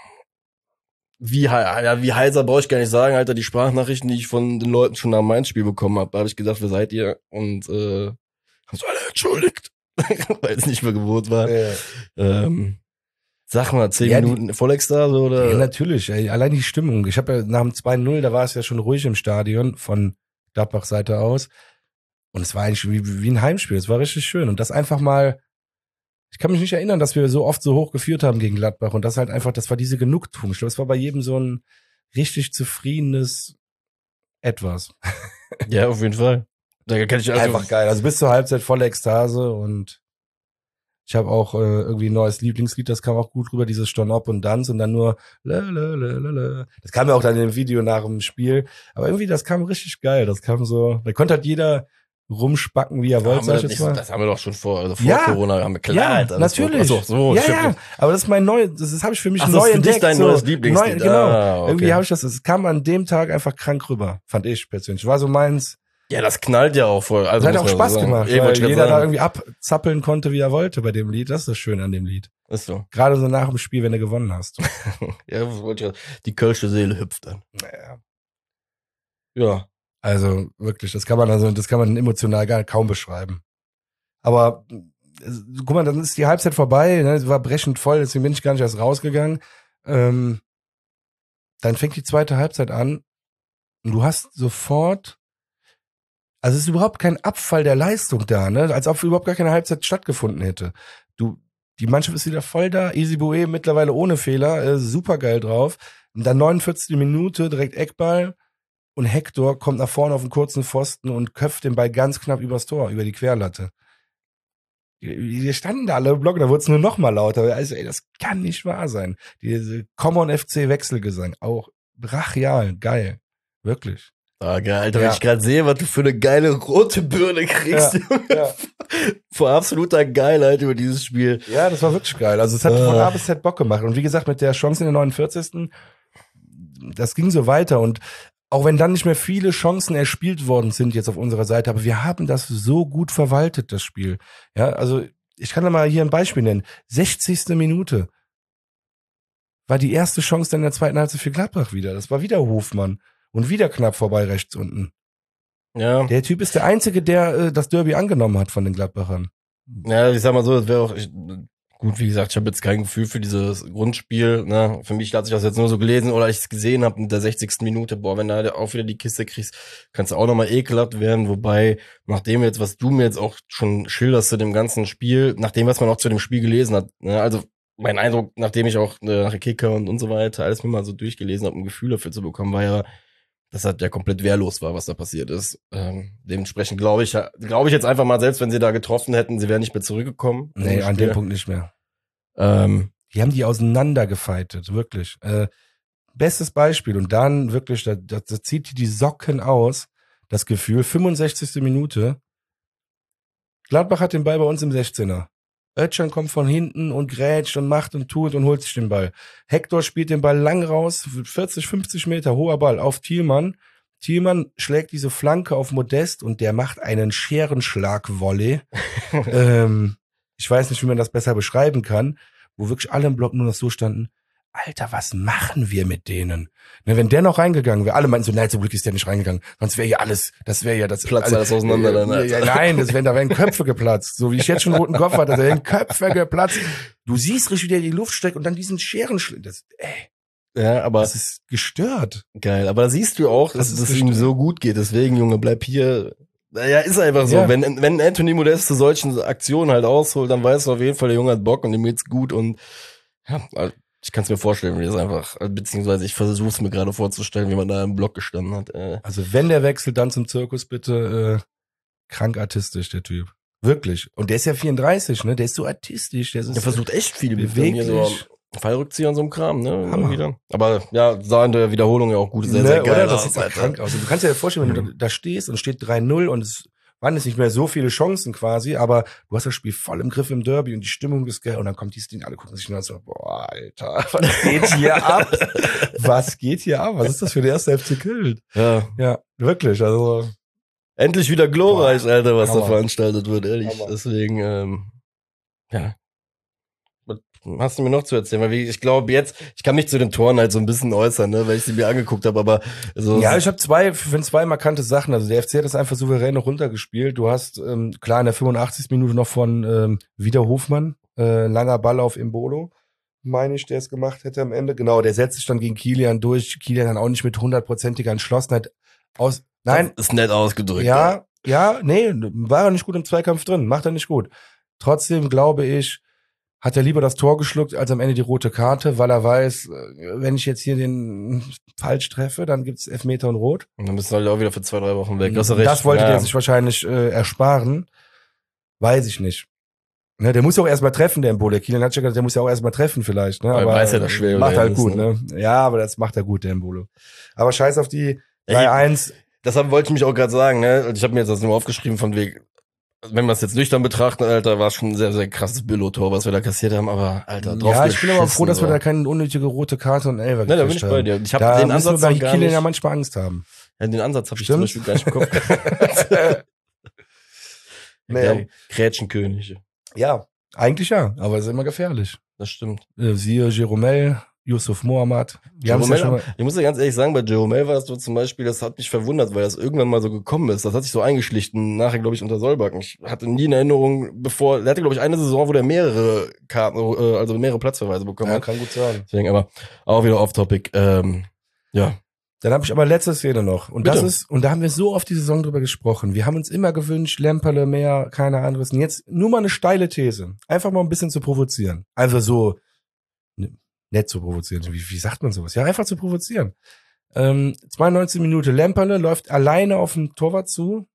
[SPEAKER 2] Wie, ja, wie heiser brauche ich gar nicht sagen, Alter, die Sprachnachrichten, die ich von den Leuten schon nach dem Mainz-Spiel bekommen habe, da habe ich gedacht, wer seid ihr? Und äh, haben so alle entschuldigt, weil es nicht mehr gewohnt war.
[SPEAKER 1] Ja.
[SPEAKER 2] Ähm, sag mal, zehn
[SPEAKER 1] Ja, die-
[SPEAKER 2] Minuten Vollextase oder?
[SPEAKER 1] Ja, natürlich. Ey. Allein die Stimmung. Ich habe ja nach dem zwei null, da war es ja schon ruhig im Stadion von Gladbach Seite aus. Und es war eigentlich wie, wie ein Heimspiel. Es war richtig schön. Und das einfach mal, ich kann mich nicht erinnern, dass wir so oft so hoch geführt haben gegen Gladbach. Und das halt einfach, das war diese Genugtuung. Ich glaube, es war bei jedem so ein richtig zufriedenes Etwas.
[SPEAKER 2] Ja, auf jeden Fall. Da kann ich also,
[SPEAKER 1] Einfach geil. Also bis zur Halbzeit volle Ekstase und ich habe auch äh, irgendwie ein neues Lieblingslied, das kam auch gut rüber, dieses Ston Op und Danz und dann nur lalalala. Das kam ja auch dann im Video nach dem Spiel, aber irgendwie das kam richtig geil, das kam so, da konnte halt jeder rumspacken, wie er wollte,
[SPEAKER 2] haben
[SPEAKER 1] sag
[SPEAKER 2] wir
[SPEAKER 1] ich
[SPEAKER 2] das,
[SPEAKER 1] jetzt
[SPEAKER 2] nicht,
[SPEAKER 1] mal.
[SPEAKER 2] das haben wir doch schon vor, also vor
[SPEAKER 1] Ja.
[SPEAKER 2] Corona haben wir klar,
[SPEAKER 1] Ja,
[SPEAKER 2] Alter, das
[SPEAKER 1] natürlich.
[SPEAKER 2] War, achso, so,
[SPEAKER 1] ja,
[SPEAKER 2] stimmt.
[SPEAKER 1] ja, aber das ist mein neu, das, das habe ich für mich
[SPEAKER 2] Ach,
[SPEAKER 1] neu
[SPEAKER 2] das ist für dich
[SPEAKER 1] entdeckt.
[SPEAKER 2] dein
[SPEAKER 1] so.
[SPEAKER 2] neues Lieblingslied.
[SPEAKER 1] Neu, genau.
[SPEAKER 2] Ah, okay.
[SPEAKER 1] Irgendwie habe ich das, es kam an dem Tag einfach krank rüber, fand ich persönlich. War so meins.
[SPEAKER 2] Ja, das knallt ja auch voll. Also
[SPEAKER 1] Das hat
[SPEAKER 2] muss
[SPEAKER 1] auch
[SPEAKER 2] man
[SPEAKER 1] Spaß
[SPEAKER 2] so sagen.
[SPEAKER 1] gemacht,
[SPEAKER 2] Eben,
[SPEAKER 1] weil
[SPEAKER 2] wollte ich grad
[SPEAKER 1] jeder da
[SPEAKER 2] sagen.
[SPEAKER 1] irgendwie abzappeln konnte, wie er wollte bei dem Lied. Das ist das Schöne an dem Lied.
[SPEAKER 2] Ist so.
[SPEAKER 1] Gerade so nach dem Spiel, wenn du gewonnen hast.
[SPEAKER 2] Ja, was wollte ich grad- die kölsche Seele hüpft dann.
[SPEAKER 1] Naja.
[SPEAKER 2] Ja.
[SPEAKER 1] Also wirklich, das kann man also, das kann man emotional gar kaum beschreiben. Aber äh, guck mal, dann ist die Halbzeit vorbei, ne? Es war brechend voll, deswegen bin ich gar nicht erst rausgegangen. Ähm, dann fängt die zweite Halbzeit an und du hast sofort, also es ist überhaupt kein Abfall der Leistung da, ne? Als ob überhaupt gar keine Halbzeit stattgefunden hätte. Du, die Mannschaft ist wieder voll da, Easy Boe mittlerweile ohne Fehler, äh, super geil drauf. Und dann neunundvierzigste Minute, direkt Eckball. Und Hector kommt nach vorne auf den kurzen Pfosten und köpft den Ball ganz knapp übers Tor, über die Querlatte. Wir standen da alle im Block, da wurde es nur noch mal lauter. Also, ey, das kann nicht wahr sein. Diese Common F C Wechselgesang, auch brachial, geil. Wirklich.
[SPEAKER 2] Ah, geil, Alter,
[SPEAKER 1] Ja.
[SPEAKER 2] wenn ich gerade sehe, was du für eine geile rote Birne kriegst,
[SPEAKER 1] Ja,
[SPEAKER 2] Junge.
[SPEAKER 1] ja.
[SPEAKER 2] Vor absoluter Geilheit über dieses Spiel.
[SPEAKER 1] Ja, das war wirklich geil. Also es hat
[SPEAKER 2] Äh.
[SPEAKER 1] von A bis Z Bock gemacht. Und wie gesagt, mit der Chance in der neunundvierzigsten das ging so weiter. Und auch wenn dann nicht mehr viele Chancen erspielt worden sind jetzt auf unserer Seite, aber wir haben das so gut verwaltet, das Spiel. Ja, also ich kann da mal hier ein Beispiel nennen. sechzigste Minute war die erste Chance dann in der zweiten Halbzeit für Gladbach wieder. Das war wieder Hofmann und wieder knapp vorbei rechts unten.
[SPEAKER 2] Ja.
[SPEAKER 1] Der Typ ist der Einzige, der äh, das Derby angenommen hat von den Gladbachern.
[SPEAKER 2] Ja, ich sag mal so, das wäre auch, ich, gut, wie gesagt, ich habe jetzt kein Gefühl für dieses Grundspiel, ne, für mich hat sich das jetzt nur so gelesen oder ich es gesehen habe in der sechzigsten Minute, boah, wenn du auch wieder die Kiste kriegst, kannst du auch nochmal ekelhaft werden, wobei, nachdem jetzt, was du mir jetzt auch schon schilderst zu dem ganzen Spiel, nachdem, was man auch zu dem Spiel gelesen hat, ne, also mein Eindruck, nachdem ich auch äh, nach Kicker und, und so weiter alles mir mal so durchgelesen habe, um ein Gefühl dafür zu bekommen, war ja, dass das ja komplett wehrlos war, was da passiert ist. Ähm, dementsprechend glaube ich, glaube ich jetzt einfach mal, selbst wenn sie da getroffen hätten, sie wären nicht mehr zurückgekommen.
[SPEAKER 1] Nee,
[SPEAKER 2] Im
[SPEAKER 1] an
[SPEAKER 2] Spiel.
[SPEAKER 1] dem Punkt nicht mehr.
[SPEAKER 2] Ähm,
[SPEAKER 1] Die haben die auseinandergefeitet, wirklich. Äh, bestes Beispiel. Und dann wirklich, da, da, da zieht die die Socken aus, das Gefühl. fünfundsechzigste Minute. Gladbach hat den Ball bei uns im sechzehner. Özcan kommt von hinten und grätscht und macht und tut und holt sich den Ball. Hector spielt den Ball lang raus, vierzig, fünfzig Meter, hoher Ball auf Thielmann. Thielmann schlägt diese Flanke auf Modest und der macht einen Scherenschlag-Volley. ähm, ich weiß nicht, wie man das besser beschreiben kann, wo wirklich alle im Block nur noch so standen, Alter, was machen wir mit denen? Ne, wenn der noch reingegangen wäre, alle meinten so, nein, zum Glück ist der nicht reingegangen, sonst wäre ja alles, das wäre ja das...
[SPEAKER 2] Platzt alles auseinander dann,
[SPEAKER 1] äh,
[SPEAKER 2] Alter.
[SPEAKER 1] ja, Nein, das wären, da wären Köpfe geplatzt, so wie ich jetzt schon einen roten Kopf hatte, da wären Köpfe geplatzt. Du siehst richtig, wie der in die Luft steckt und dann diesen Scherenschlag, das, ey,
[SPEAKER 2] ja, aber
[SPEAKER 1] das ist gestört.
[SPEAKER 2] geil. Aber da siehst du auch,
[SPEAKER 1] Das
[SPEAKER 2] dass
[SPEAKER 1] ist
[SPEAKER 2] es ihm
[SPEAKER 1] bestimmt.
[SPEAKER 2] so gut geht. Deswegen, Junge, bleib hier. Naja, ist einfach so.
[SPEAKER 1] Ja.
[SPEAKER 2] Wenn, wenn Anthony Modest zu solchen Aktionen halt ausholt, dann weißt du auf jeden Fall, der Junge hat Bock und ihm geht's gut und ja, ich kann es mir vorstellen, wie das einfach, beziehungsweise ich versuche es mir gerade vorzustellen, wie man da im Block gestanden hat. Äh.
[SPEAKER 1] Also wenn der wechselt, dann zum Zirkus bitte, äh, krank artistisch, der Typ. Wirklich. Und der ist ja vierunddreißig, ne? Der ist so artistisch. Der, ist
[SPEAKER 2] Der versucht echt viel mit
[SPEAKER 1] beweglich.
[SPEAKER 2] so Fallrückzieher und so einem Kram, ne?
[SPEAKER 1] Hammer.
[SPEAKER 2] Wieder. Aber ja, sah in der Wiederholung ja auch gut, sehr,
[SPEAKER 1] ne,
[SPEAKER 2] sehr geil
[SPEAKER 1] oder? Das
[SPEAKER 2] aus,
[SPEAKER 1] sieht ja
[SPEAKER 2] Alter.
[SPEAKER 1] krank aus. Und du kannst dir ja vorstellen, wenn du da, da stehst und steht drei null und es waren jetzt nicht mehr so viele Chancen quasi, aber du hast das Spiel voll im Griff im Derby und die Stimmung ist geil und dann kommt dieses Ding, alle gucken sich nur so, boah, Alter, was geht hier ab? Was geht hier ab? Was ist das für der erste F C Köln?
[SPEAKER 2] Ja.
[SPEAKER 1] Ja, wirklich, also.
[SPEAKER 2] Endlich wieder glorreich,
[SPEAKER 1] Boah,
[SPEAKER 2] Alter, was
[SPEAKER 1] Hammer.
[SPEAKER 2] da veranstaltet wird, ehrlich.
[SPEAKER 1] Hammer.
[SPEAKER 2] Deswegen, ähm, ja. Was hast du mir noch zu erzählen? Weil wie- ich glaube jetzt, ich kann mich zu den Toren halt so ein bisschen äußern, ne, weil ich sie mir angeguckt habe, aber so.
[SPEAKER 1] Ja, ich habe zwei, finde zwei markante Sachen. Also der F C hat das einfach souverän noch runtergespielt. Du hast ähm, klar in der fünfundachtzigsten Minute noch von ähm, Wieder Hofmann, äh, langer Ball auf Imbolo, meine ich, der es gemacht hätte am Ende. Genau, der setzt sich dann gegen Kilian durch. Kilian dann auch nicht mit hundertprozentiger Entschlossenheit aus. Nein,
[SPEAKER 2] Das ist nett ausgedrückt.
[SPEAKER 1] ja, ja, nee, war er nicht gut im Zweikampf drin, macht er nicht gut. Trotzdem glaube ich, hat er lieber das Tor geschluckt, als am Ende die rote Karte, weil er weiß, äh, wenn ich jetzt hier den falsch treffe, dann gibt's Elfmeter und Rot.
[SPEAKER 2] Und dann bist du halt auch wieder für zwei, drei Wochen weg. Das, ist recht.
[SPEAKER 1] Das wollte
[SPEAKER 2] ja.
[SPEAKER 1] der sich wahrscheinlich äh, ersparen. Weiß ich nicht. Ne, der muss ja auch erstmal treffen, der Mbole. Kilian hat schon gesagt, der muss ja auch erstmal treffen vielleicht. Ne?
[SPEAKER 2] Weil
[SPEAKER 1] Aber
[SPEAKER 2] weiß ja, dass schwer
[SPEAKER 1] macht halt
[SPEAKER 2] ist,
[SPEAKER 1] gut,
[SPEAKER 2] ne?
[SPEAKER 1] ne? Ja, aber das macht er gut, der Mbolo. Aber scheiß auf die drei eins.
[SPEAKER 2] Deshalb wollte ich mich auch gerade sagen, ne? Ich habe mir jetzt das nur aufgeschrieben von wegen, wenn wir es jetzt nüchtern betrachten, Alter, war schon ein sehr, sehr krasses Billo-Tor, was wir da kassiert haben, aber, Alter, drauf
[SPEAKER 1] Ja, ich bin aber
[SPEAKER 2] geschissen,
[SPEAKER 1] froh, dass wir
[SPEAKER 2] so.
[SPEAKER 1] da keine unnötige rote Karte und Elfer
[SPEAKER 2] Ne, da bin
[SPEAKER 1] gekriegt
[SPEAKER 2] ich bei
[SPEAKER 1] haben.
[SPEAKER 2] dir. Ich habe
[SPEAKER 1] Da
[SPEAKER 2] den
[SPEAKER 1] müssen
[SPEAKER 2] Ansatz
[SPEAKER 1] wir bei
[SPEAKER 2] noch gar
[SPEAKER 1] Kilian
[SPEAKER 2] nicht.
[SPEAKER 1] ja manchmal Angst haben.
[SPEAKER 2] Ja, den Ansatz habe ich zum
[SPEAKER 1] Stimmt.
[SPEAKER 2] Beispiel gar nicht im Kopf.
[SPEAKER 1] Nee.
[SPEAKER 2] Der Grätschenkönig.
[SPEAKER 1] Ja, eigentlich ja, aber es ist immer gefährlich.
[SPEAKER 2] Das stimmt.
[SPEAKER 1] Äh, siehe Jeromel, Yusuf Mohammad. Die haben's ja schon
[SPEAKER 2] Jeromel,
[SPEAKER 1] mal,
[SPEAKER 2] ich muss dir ganz ehrlich sagen, bei Jeromel war das so zum Beispiel, das hat mich verwundert, weil das irgendwann mal so gekommen ist. Das hat sich so eingeschlichen, nachher, glaube ich, unter Solbakken. Ich hatte nie in Erinnerung, bevor, der hatte, glaube ich, eine Saison, wo der mehrere Karten, äh, also mehrere Platzverweise bekommen
[SPEAKER 1] ja,
[SPEAKER 2] hat.
[SPEAKER 1] kann gut sein.
[SPEAKER 2] Deswegen, aber auch wieder off-topic. Ähm, ja.
[SPEAKER 1] Dann habe ich aber letzte Szene noch. Und
[SPEAKER 2] Bitte.
[SPEAKER 1] das ist, und da haben wir so oft die Saison drüber gesprochen. Wir haben uns immer gewünscht, Lemperle mehr, keine anderes. Und jetzt nur mal eine steile These. Einfach mal ein bisschen zu provozieren. Einfach so, ne, nett zu provozieren. Wie, wie sagt man sowas? Ja, einfach zu provozieren. Ähm, zweiundneunzig Minute Lemperle läuft alleine auf den Torwart zu.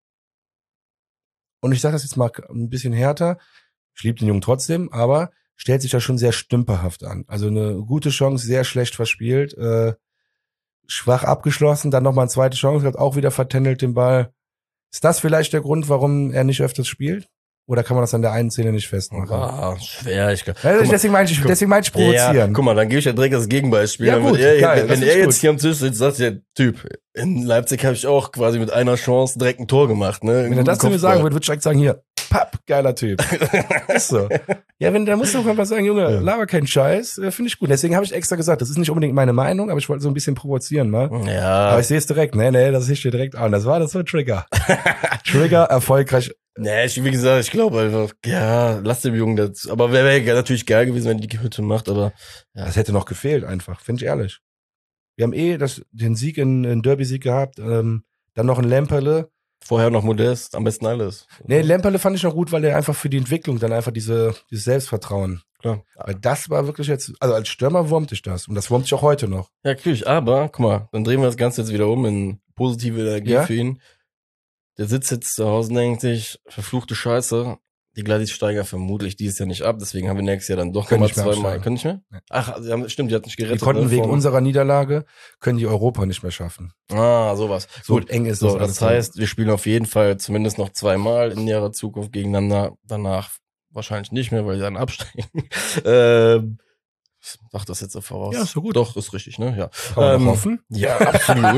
[SPEAKER 1] Und ich sage das jetzt mal ein bisschen härter. Ich liebe den Jungen trotzdem, aber stellt sich da schon sehr stümperhaft an. Also eine gute Chance, sehr schlecht verspielt. Äh, schwach abgeschlossen, dann nochmal eine zweite Chance, hat auch wieder vertändelt den Ball. Ist das vielleicht der Grund, warum er nicht öfters spielt? Oder kann man das an der einen Szene nicht festmachen?
[SPEAKER 2] Ah, schwer. Ich,
[SPEAKER 1] Ja,
[SPEAKER 2] guck mal,
[SPEAKER 1] deswegen meine ich, deswegen meine ich provozieren.
[SPEAKER 2] Ja, guck mal, dann gebe ich ja direkt das Gegenbeispiel.
[SPEAKER 1] Ja,
[SPEAKER 2] Dann
[SPEAKER 1] gut,
[SPEAKER 2] wird er,
[SPEAKER 1] geil,
[SPEAKER 2] wenn
[SPEAKER 1] das
[SPEAKER 2] wenn
[SPEAKER 1] ist
[SPEAKER 2] er jetzt
[SPEAKER 1] gut.
[SPEAKER 2] hier am Tisch sitzt, sagt der Typ, in Leipzig habe ich auch quasi mit einer Chance direkt ein Tor gemacht. Ne?
[SPEAKER 1] Wenn er das zu mir sagen würde, würde ich direkt sagen, hier, papp, geiler Typ. Ist so. Ja, wenn, da musst du auch einfach sagen, Junge,
[SPEAKER 2] Ja.
[SPEAKER 1] laber keinen Scheiß, äh, finde ich gut. Deswegen habe ich extra gesagt, das ist nicht unbedingt meine Meinung, aber ich wollte so ein bisschen provozieren, mal.
[SPEAKER 2] Ja,
[SPEAKER 1] Aber ich sehe es direkt, nee, nee, das sehe ich dir direkt an. Das war, das war Trigger. Trigger, erfolgreich.
[SPEAKER 2] nee, ich, wie gesagt, ich glaube einfach, ja, lass dem Jungen das. Aber wäre wär natürlich geil gewesen, wenn er die Hütte macht, aber ja.
[SPEAKER 1] Das hätte noch gefehlt, einfach, finde ich ehrlich. Wir haben eh das, den Sieg in, in Derby-Sieg gehabt, ähm, dann noch ein Lemperle.
[SPEAKER 2] Vorher noch Modest, am besten alles.
[SPEAKER 1] Nee, Lemperle fand ich noch gut, weil er einfach für die Entwicklung dann einfach diese, dieses Selbstvertrauen.
[SPEAKER 2] Klar.
[SPEAKER 1] Weil das war wirklich jetzt, also als Stürmer wurmt ich das. Und das wurmt ich auch heute noch.
[SPEAKER 2] Ja, natürlich, aber, guck mal, dann drehen wir das Ganze jetzt wieder um in positive Energie
[SPEAKER 1] Ja.
[SPEAKER 2] für ihn. Der sitzt jetzt zu Hause und denkt sich, verfluchte Scheiße, die Gladys steigen vermutlich dieses Jahr nicht ab, deswegen haben wir nächstes Jahr dann doch
[SPEAKER 1] Können
[SPEAKER 2] nochmal
[SPEAKER 1] nicht mehr
[SPEAKER 2] zweimal.
[SPEAKER 1] absteigen.
[SPEAKER 2] Können nicht mehr?
[SPEAKER 1] Nee.
[SPEAKER 2] Ach, sie haben, stimmt, die hatten nicht
[SPEAKER 1] Die
[SPEAKER 2] gerettet.
[SPEAKER 1] konnten
[SPEAKER 2] ne,
[SPEAKER 1] wegen
[SPEAKER 2] vom-
[SPEAKER 1] unserer Niederlage, können die Europa nicht mehr schaffen.
[SPEAKER 2] Ah, sowas.
[SPEAKER 1] So
[SPEAKER 2] Gut,
[SPEAKER 1] eng ist
[SPEAKER 2] so,
[SPEAKER 1] das.
[SPEAKER 2] das heißt, wir spielen auf jeden Fall zumindest noch zweimal in näherer Zukunft gegeneinander. Danach wahrscheinlich nicht mehr, weil sie dann absteigen. ähm, ich mach das jetzt so voraus.
[SPEAKER 1] Ja, ist so gut.
[SPEAKER 2] Doch, ist richtig, ne? Ja.
[SPEAKER 1] Kann man
[SPEAKER 2] Ähm,
[SPEAKER 1] doch hoffen.
[SPEAKER 2] Ja, absolut.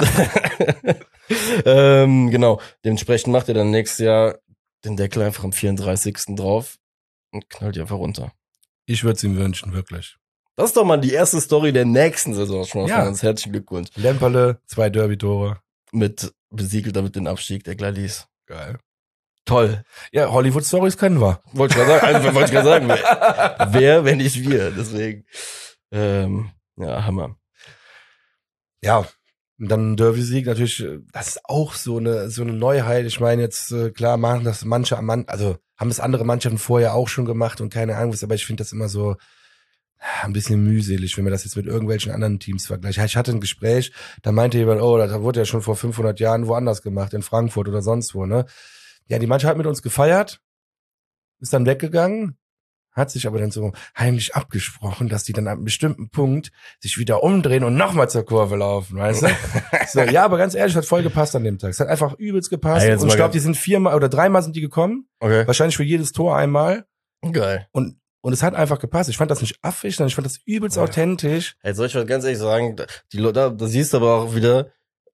[SPEAKER 2] ähm, genau. Dementsprechend macht er dann nächstes Jahr den Deckel einfach am vierunddreißigsten drauf und knallt die einfach runter.
[SPEAKER 1] Ich würde es ihm wünschen, wirklich.
[SPEAKER 2] Das ist doch mal die erste Story der nächsten Saison schon mal
[SPEAKER 1] Ja.
[SPEAKER 2] von uns. Herzlichen Glückwunsch.
[SPEAKER 1] Lemperle, zwei Derby-Tore.
[SPEAKER 2] Mit besiegelt damit den Abstieg der Gladys.
[SPEAKER 1] Geil.
[SPEAKER 2] Toll.
[SPEAKER 1] Ja, Hollywood-Stories können wir.
[SPEAKER 2] Wollte ich gerade sagen, also, wollte ich gerade sagen, wer, wer, wenn nicht wir. Deswegen, ähm, ja, Hammer.
[SPEAKER 1] Ja, und dann Derby-Sieg natürlich, äh, das ist auch so eine so eine Neuheit. Ich meine jetzt, äh, klar machen das manche, Mann, also haben es andere Mannschaften vorher auch schon gemacht und keine Ahnung was, aber ich finde das immer so äh, ein bisschen mühselig, wenn man das jetzt mit irgendwelchen anderen Teams vergleicht. Ich hatte ein Gespräch, da meinte jemand, oh, das wurde ja schon vor fünfhundert Jahren woanders gemacht, in Frankfurt oder sonst wo, ne? Ja, die Mannschaft hat mit uns gefeiert, ist dann weggegangen, hat sich aber dann so heimlich abgesprochen, dass die dann an einem bestimmten Punkt sich wieder umdrehen und nochmal zur Kurve laufen, weißt du? So, ja, aber ganz ehrlich, hat voll gepasst an dem Tag. Es hat einfach übelst gepasst.
[SPEAKER 2] Ja, jetzt
[SPEAKER 1] und ich
[SPEAKER 2] mal
[SPEAKER 1] glaube,
[SPEAKER 2] ganz-
[SPEAKER 1] die sind viermal oder dreimal sind die gekommen.
[SPEAKER 2] Okay.
[SPEAKER 1] Wahrscheinlich für jedes Tor einmal.
[SPEAKER 2] Geil.
[SPEAKER 1] Und, und es hat einfach gepasst. Ich fand das nicht affig, sondern ich fand das übelst
[SPEAKER 2] Ja.
[SPEAKER 1] authentisch.
[SPEAKER 2] Hey, soll ich was ganz ehrlich sagen, die Leute, da, da siehst du aber auch wieder,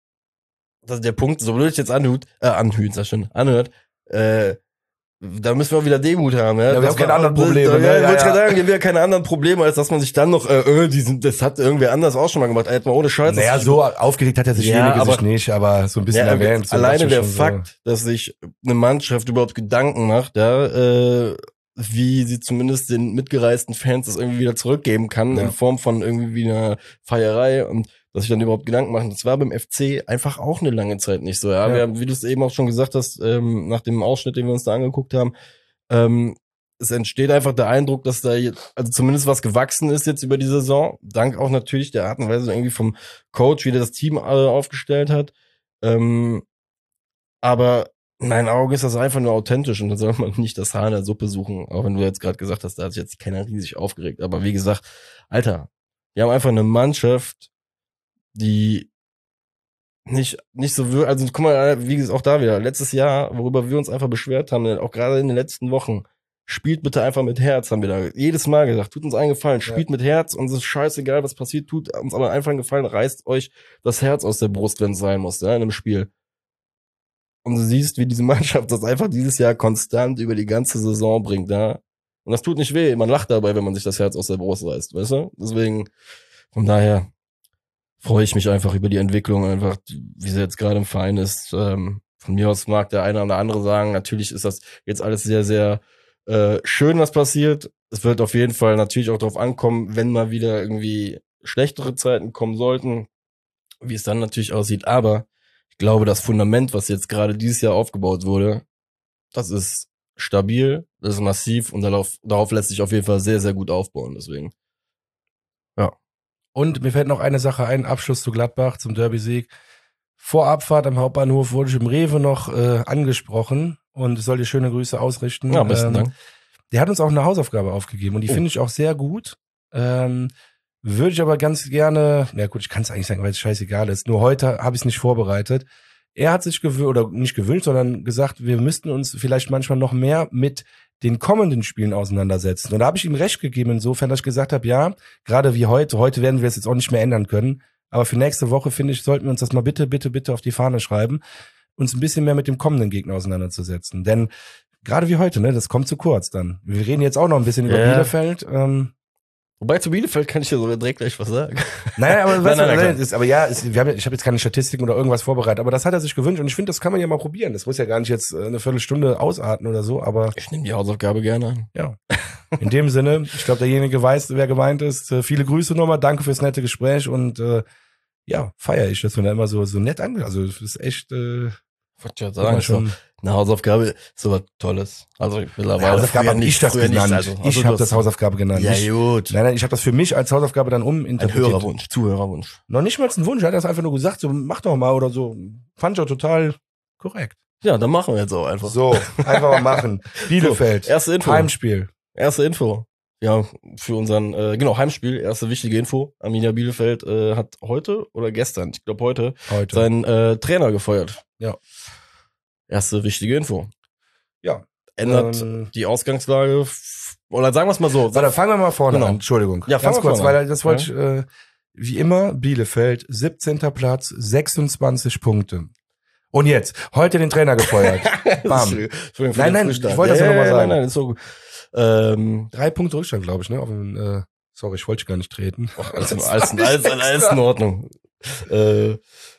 [SPEAKER 2] dass der Punkt, so blöd ich jetzt anhört, äh, anhört, sag schon, anhört, äh, da müssen wir auch wieder Demut haben, ja.
[SPEAKER 1] Ja, wir
[SPEAKER 2] Das
[SPEAKER 1] haben keine
[SPEAKER 2] war-
[SPEAKER 1] anderen
[SPEAKER 2] das-
[SPEAKER 1] Probleme,
[SPEAKER 2] Ja,
[SPEAKER 1] ne?
[SPEAKER 2] ja,
[SPEAKER 1] Ja,
[SPEAKER 2] wollte ich
[SPEAKER 1] ja.
[SPEAKER 2] gerade sagen, wir haben ja keine anderen Probleme, als dass man sich dann noch, äh, äh, die sind, das hat irgendwer anders auch schon mal gemacht, jetzt mal ohne Scheiß.
[SPEAKER 1] Naja,
[SPEAKER 2] dass ich-
[SPEAKER 1] so aufgeregt hat er sich
[SPEAKER 2] Ja,
[SPEAKER 1] wenige
[SPEAKER 2] aber-
[SPEAKER 1] sich nicht, aber so ein bisschen
[SPEAKER 2] Ja,
[SPEAKER 1] erwähnt. So
[SPEAKER 2] alleine
[SPEAKER 1] dachte
[SPEAKER 2] der
[SPEAKER 1] ich schon
[SPEAKER 2] Fakt, dass sich eine Mannschaft überhaupt Gedanken macht, ja, äh, wie sie zumindest den mitgereisten Fans das irgendwie wieder zurückgeben kann,
[SPEAKER 1] Ja.
[SPEAKER 2] in Form von irgendwie wie einer Feierei und dass sich dann überhaupt Gedanken machen. Das war beim F C einfach auch eine lange Zeit nicht so. Ja,
[SPEAKER 1] Ja.
[SPEAKER 2] wir haben, wie du es eben auch schon gesagt hast, ähm, nach dem Ausschnitt, den wir uns da angeguckt haben, ähm, es entsteht einfach der Eindruck, dass da jetzt, also zumindest was gewachsen ist jetzt über die Saison, dank auch natürlich der Art und Weise irgendwie vom Coach, wie der das Team äh, aufgestellt hat. Ähm, aber in meinen Augen ist das einfach nur authentisch und da soll man nicht das Haar in der Suppe suchen, auch wenn du jetzt gerade gesagt hast, da hat sich jetzt keiner riesig aufgeregt. Aber wie gesagt, Alter, wir haben einfach eine Mannschaft, die nicht, nicht so wir, also guck mal, wie gesagt, auch da wieder, letztes Jahr, worüber wir uns einfach beschwert haben, auch gerade in den letzten Wochen, spielt bitte einfach mit Herz, haben wir da jedes Mal gesagt, tut uns einen Gefallen, spielt mit Herz, uns ist scheißegal, was passiert, tut uns aber einfach einen Gefallen, reißt euch das Herz aus der Brust, wenn es sein muss, ja, in einem Spiel. Und du siehst, wie diese Mannschaft das einfach dieses Jahr konstant über die ganze Saison bringt, ja. Und das tut nicht weh, man lacht dabei, wenn man sich das Herz aus der Brust reißt, weißt du? Deswegen, von daher freue ich mich einfach über die Entwicklung, einfach, wie sie jetzt gerade im Verein ist. Ähm, von mir aus mag der eine oder andere sagen, natürlich ist das jetzt alles sehr, sehr äh, schön, was passiert. Es wird auf jeden Fall natürlich auch darauf ankommen, wenn mal wieder irgendwie schlechtere Zeiten kommen sollten, wie es dann natürlich aussieht. Aber ich glaube, das Fundament, was jetzt gerade dieses Jahr aufgebaut wurde, das ist stabil, das ist massiv und darauf, darauf lässt sich auf jeden Fall sehr, sehr gut aufbauen. Deswegen. Ja.
[SPEAKER 1] Und mir fällt noch eine Sache ein, Abschluss zu Gladbach, zum Derby-Sieg. Vor Abfahrt am Hauptbahnhof wurde ich im Rewe noch äh, angesprochen und ich soll dir schöne Grüße ausrichten.
[SPEAKER 2] Ja, besten
[SPEAKER 1] ähm,
[SPEAKER 2] Dank.
[SPEAKER 1] Der hat uns auch eine Hausaufgabe aufgegeben und die
[SPEAKER 2] Oh.
[SPEAKER 1] finde ich auch sehr gut. Ähm, würde ich aber ganz gerne, na gut, ich kann es eigentlich sagen, weil es scheißegal ist. Nur heute habe ich es nicht vorbereitet. Er hat sich gewünscht, oder nicht gewünscht, sondern gesagt, wir müssten uns vielleicht manchmal noch mehr mit den kommenden Spielen auseinandersetzen. Und da habe ich ihm recht gegeben insofern, dass ich gesagt habe, ja, gerade wie heute, heute werden wir es jetzt auch nicht mehr ändern können, aber für nächste Woche, finde ich, sollten wir uns das mal bitte, bitte, bitte auf die Fahne schreiben, uns ein bisschen mehr mit dem kommenden Gegner auseinanderzusetzen. Denn gerade wie heute, ne, das kommt zu kurz dann. Wir reden jetzt auch noch ein bisschen über
[SPEAKER 2] Ja.
[SPEAKER 1] Bielefeld. Ähm,
[SPEAKER 2] Wobei zu Bielefeld kann ich dir sogar direkt gleich was sagen.
[SPEAKER 1] Naja, aber,
[SPEAKER 2] Nein,
[SPEAKER 1] weißt
[SPEAKER 2] nein,
[SPEAKER 1] du,
[SPEAKER 2] nein,
[SPEAKER 1] nein, ist, aber ja, ist, wir haben, ja- ich habe jetzt keine Statistiken oder irgendwas vorbereitet, aber das hat er sich gewünscht und ich finde, das kann man ja mal probieren. Das muss ja gar nicht jetzt äh, eine Viertelstunde ausarten oder so, aber
[SPEAKER 2] Ich nehme die Hausaufgabe gerne an.
[SPEAKER 1] ja. In dem Sinne, ich glaube, derjenige weiß, wer gemeint ist. Äh, viele Grüße nochmal, danke fürs nette Gespräch und äh, ja, feiere ich, dass man da immer so so nett angeht. Also das ist echt äh,
[SPEAKER 2] Wollte ich ja
[SPEAKER 1] immer
[SPEAKER 2] sagen,
[SPEAKER 1] schon.
[SPEAKER 2] so eine Hausaufgabe ist so was Tolles. Also mittlerweile.
[SPEAKER 1] Hausaufgabe
[SPEAKER 2] früher
[SPEAKER 1] habe ich das
[SPEAKER 2] früher
[SPEAKER 1] genannt.
[SPEAKER 2] Also, also
[SPEAKER 1] ich
[SPEAKER 2] du
[SPEAKER 1] habe
[SPEAKER 2] hast-
[SPEAKER 1] das Hausaufgabe genannt.
[SPEAKER 2] Ja,
[SPEAKER 1] ich,
[SPEAKER 2] gut.
[SPEAKER 1] nein, nein, ich habe das für mich als Hausaufgabe dann
[SPEAKER 2] Ein
[SPEAKER 1] uminterpretiert.
[SPEAKER 2] Hörerwunsch, Zuhörerwunsch.
[SPEAKER 1] Noch nicht mal ein Wunsch, er hat das einfach nur gesagt, so mach doch mal oder so. Fand ich auch total korrekt.
[SPEAKER 2] Ja, dann machen wir jetzt auch einfach.
[SPEAKER 1] So, einfach mal machen. Bielefeld,
[SPEAKER 2] So, erste Info.
[SPEAKER 1] Heimspiel.
[SPEAKER 2] Erste Info. Ja, für unseren, äh, genau, Heimspiel, erste wichtige Info. Arminia Bielefeld äh, hat heute oder gestern, ich glaube heute,
[SPEAKER 1] Heute.
[SPEAKER 2] seinen äh, Trainer gefeuert.
[SPEAKER 1] Ja.
[SPEAKER 2] Erste wichtige Info.
[SPEAKER 1] Ja.
[SPEAKER 2] Ändert
[SPEAKER 1] Ähm,
[SPEAKER 2] die Ausgangslage, f- oder sagen wir es mal so.
[SPEAKER 1] Warte, fangen wir mal vorne
[SPEAKER 2] Genau.
[SPEAKER 1] an. Entschuldigung.
[SPEAKER 2] Ja,
[SPEAKER 1] Ganz
[SPEAKER 2] fangen wir
[SPEAKER 1] kurz,
[SPEAKER 2] vorne
[SPEAKER 1] weil
[SPEAKER 2] an.
[SPEAKER 1] das wollte ich, äh, wie immer, Bielefeld, siebzehnter Platz, sechsundzwanzig Punkte. Und jetzt, heute den Trainer gefeuert. Bam.
[SPEAKER 2] Entschuldigung, Entschuldigung für
[SPEAKER 1] Nein,
[SPEAKER 2] den
[SPEAKER 1] nein,
[SPEAKER 2] Frühstart.
[SPEAKER 1] ich wollte das ja noch mal
[SPEAKER 2] ja,
[SPEAKER 1] sagen.
[SPEAKER 2] Nein, nein, ist so gut. Ähm,
[SPEAKER 1] Drei Punkte Rückstand, glaube ich, ne? Auf den, äh, sorry, ich wollte gar nicht treten.
[SPEAKER 2] alles, alles, alles, alles in Ordnung. Äh,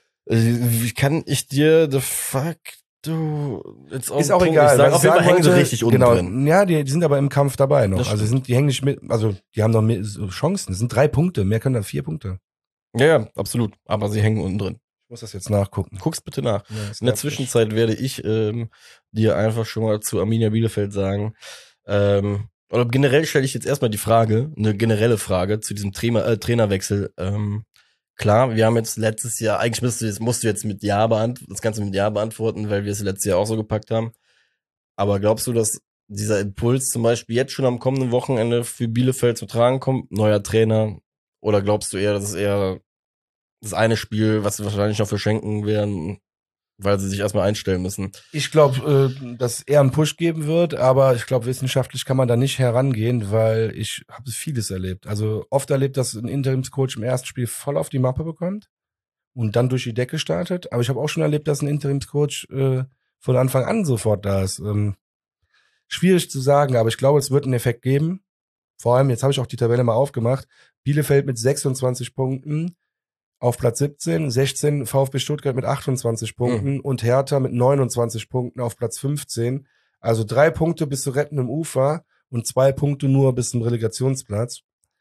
[SPEAKER 2] wie kann ich dir the fuck du jetzt auf
[SPEAKER 1] Ist
[SPEAKER 2] den
[SPEAKER 1] auch
[SPEAKER 2] Punkt
[SPEAKER 1] egal.
[SPEAKER 2] nicht sagen?
[SPEAKER 1] was
[SPEAKER 2] Auf
[SPEAKER 1] ich
[SPEAKER 2] jeden Fall
[SPEAKER 1] sagen
[SPEAKER 2] hängen sie
[SPEAKER 1] wollte,
[SPEAKER 2] richtig unten
[SPEAKER 1] genau,
[SPEAKER 2] drin.
[SPEAKER 1] Ja, die, die sind aber im Kampf dabei noch.
[SPEAKER 2] Das
[SPEAKER 1] Also sind, die hängen nicht mit, also die haben noch mehr, so Chancen. Das sind drei Punkte, mehr können da vier Punkte.
[SPEAKER 2] Ja, ja, absolut. Aber sie hängen unten drin.
[SPEAKER 1] Ich muss das jetzt nachgucken.
[SPEAKER 2] Guck's bitte nach.
[SPEAKER 1] Ja, das
[SPEAKER 2] In der
[SPEAKER 1] nervt mich.
[SPEAKER 2] Zwischenzeit werde ich ähm, dir einfach schon mal zu Arminia Bielefeld sagen. Ähm, oder generell stelle ich jetzt erstmal die Frage, eine generelle Frage zu diesem Trainer, äh, Trainerwechsel. Ähm, klar, wir haben jetzt letztes Jahr, eigentlich musst du jetzt, musst du jetzt mit Ja beantworten, das Ganze mit Ja beantworten, weil wir es letztes Jahr auch so gepackt haben. Aber glaubst du, dass dieser Impuls zum Beispiel jetzt schon am kommenden Wochenende für Bielefeld zu tragen kommt? Neuer Trainer? Oder glaubst du eher, das ist eher das eine Spiel, was sie wahrscheinlich noch verschenken werden, weil sie sich erstmal einstellen müssen?
[SPEAKER 1] Ich glaube, äh, dass es eher einen Push geben wird, aber ich glaube, wissenschaftlich kann man da nicht herangehen, weil ich habe vieles erlebt. Also oft erlebt, dass ein Interimscoach im ersten Spiel voll auf die Mappe bekommt und dann durch die Decke startet. Aber ich habe auch schon erlebt, dass ein Interimscoach äh, von Anfang an sofort da ist. Ähm, schwierig zu sagen, aber ich glaube, es wird einen Effekt geben. Vor allem, jetzt habe ich auch die Tabelle mal aufgemacht. Bielefeld mit sechsundzwanzig Punkten auf Platz siebzehn, sechzehn VfB Stuttgart mit achtundzwanzig Punkten mhm. und Hertha mit neunundzwanzig Punkten auf Platz fünfzehn. Also drei Punkte bis zu rettendem Ufer und zwei Punkte nur bis zum Relegationsplatz.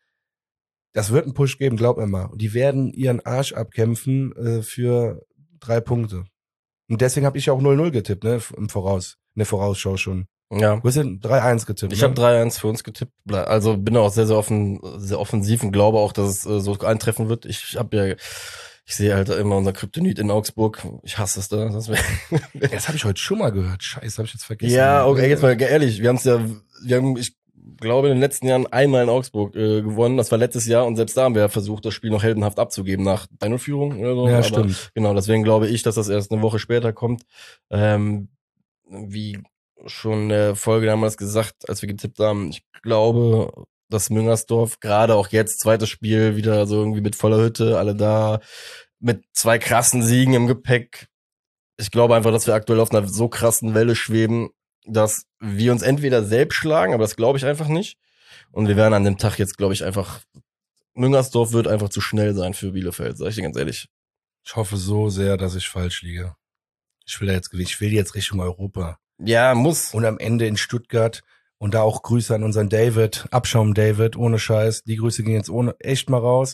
[SPEAKER 1] Das wird einen Push geben, glaub mir mal. Und die werden ihren Arsch abkämpfen äh, für drei Punkte. Und deswegen habe ich auch null null getippt, ne, im Voraus, in der Vorausschau schon.
[SPEAKER 2] Ja.
[SPEAKER 1] Du hast ja drei eins getippt.
[SPEAKER 2] Ich
[SPEAKER 1] ne?
[SPEAKER 2] habe drei eins für uns getippt. Also bin auch sehr, sehr offen, sehr offensiv und glaube auch, dass es äh, so eintreffen wird. Ich habe ja, ich sehe halt immer unser Kryptonit in Augsburg. Ich hasse es da. Das,
[SPEAKER 1] ja, das habe ich heute schon mal gehört. Scheiße, habe ich jetzt vergessen.
[SPEAKER 2] Ja, okay, jetzt mal ehrlich. Wir haben es ja, wir haben, ich glaube, in den letzten Jahren einmal in Augsburg äh, gewonnen. Das war letztes Jahr und selbst da haben wir versucht, das Spiel noch heldenhaft abzugeben nach drei null Führung oder so.
[SPEAKER 1] Ja,
[SPEAKER 2] Aber
[SPEAKER 1] stimmt.
[SPEAKER 2] genau, deswegen glaube ich, dass das erst eine Woche später kommt. Ähm, wie schon in der Folge damals gesagt, als wir getippt haben, ich glaube, dass Müngersdorf gerade auch jetzt, zweites Spiel, wieder so irgendwie mit voller Hütte, alle da, mit zwei krassen Siegen im Gepäck. Ich glaube einfach, dass wir aktuell auf einer so krassen Welle schweben, dass wir uns entweder selbst schlagen, aber das glaube ich einfach nicht. Und wir werden an dem Tag jetzt, glaube ich, einfach, Müngersdorf wird einfach zu schnell sein für Bielefeld, sag ich dir ganz ehrlich.
[SPEAKER 1] Ich hoffe so sehr, dass ich falsch liege. Ich will da jetzt gewinnen. Ich will jetzt Richtung Europa.
[SPEAKER 2] Ja, muss.
[SPEAKER 1] Und am Ende in Stuttgart. Und da auch Grüße an unseren David. Abschaum David, ohne Scheiß. Die Grüße gehen jetzt ohne echt mal raus.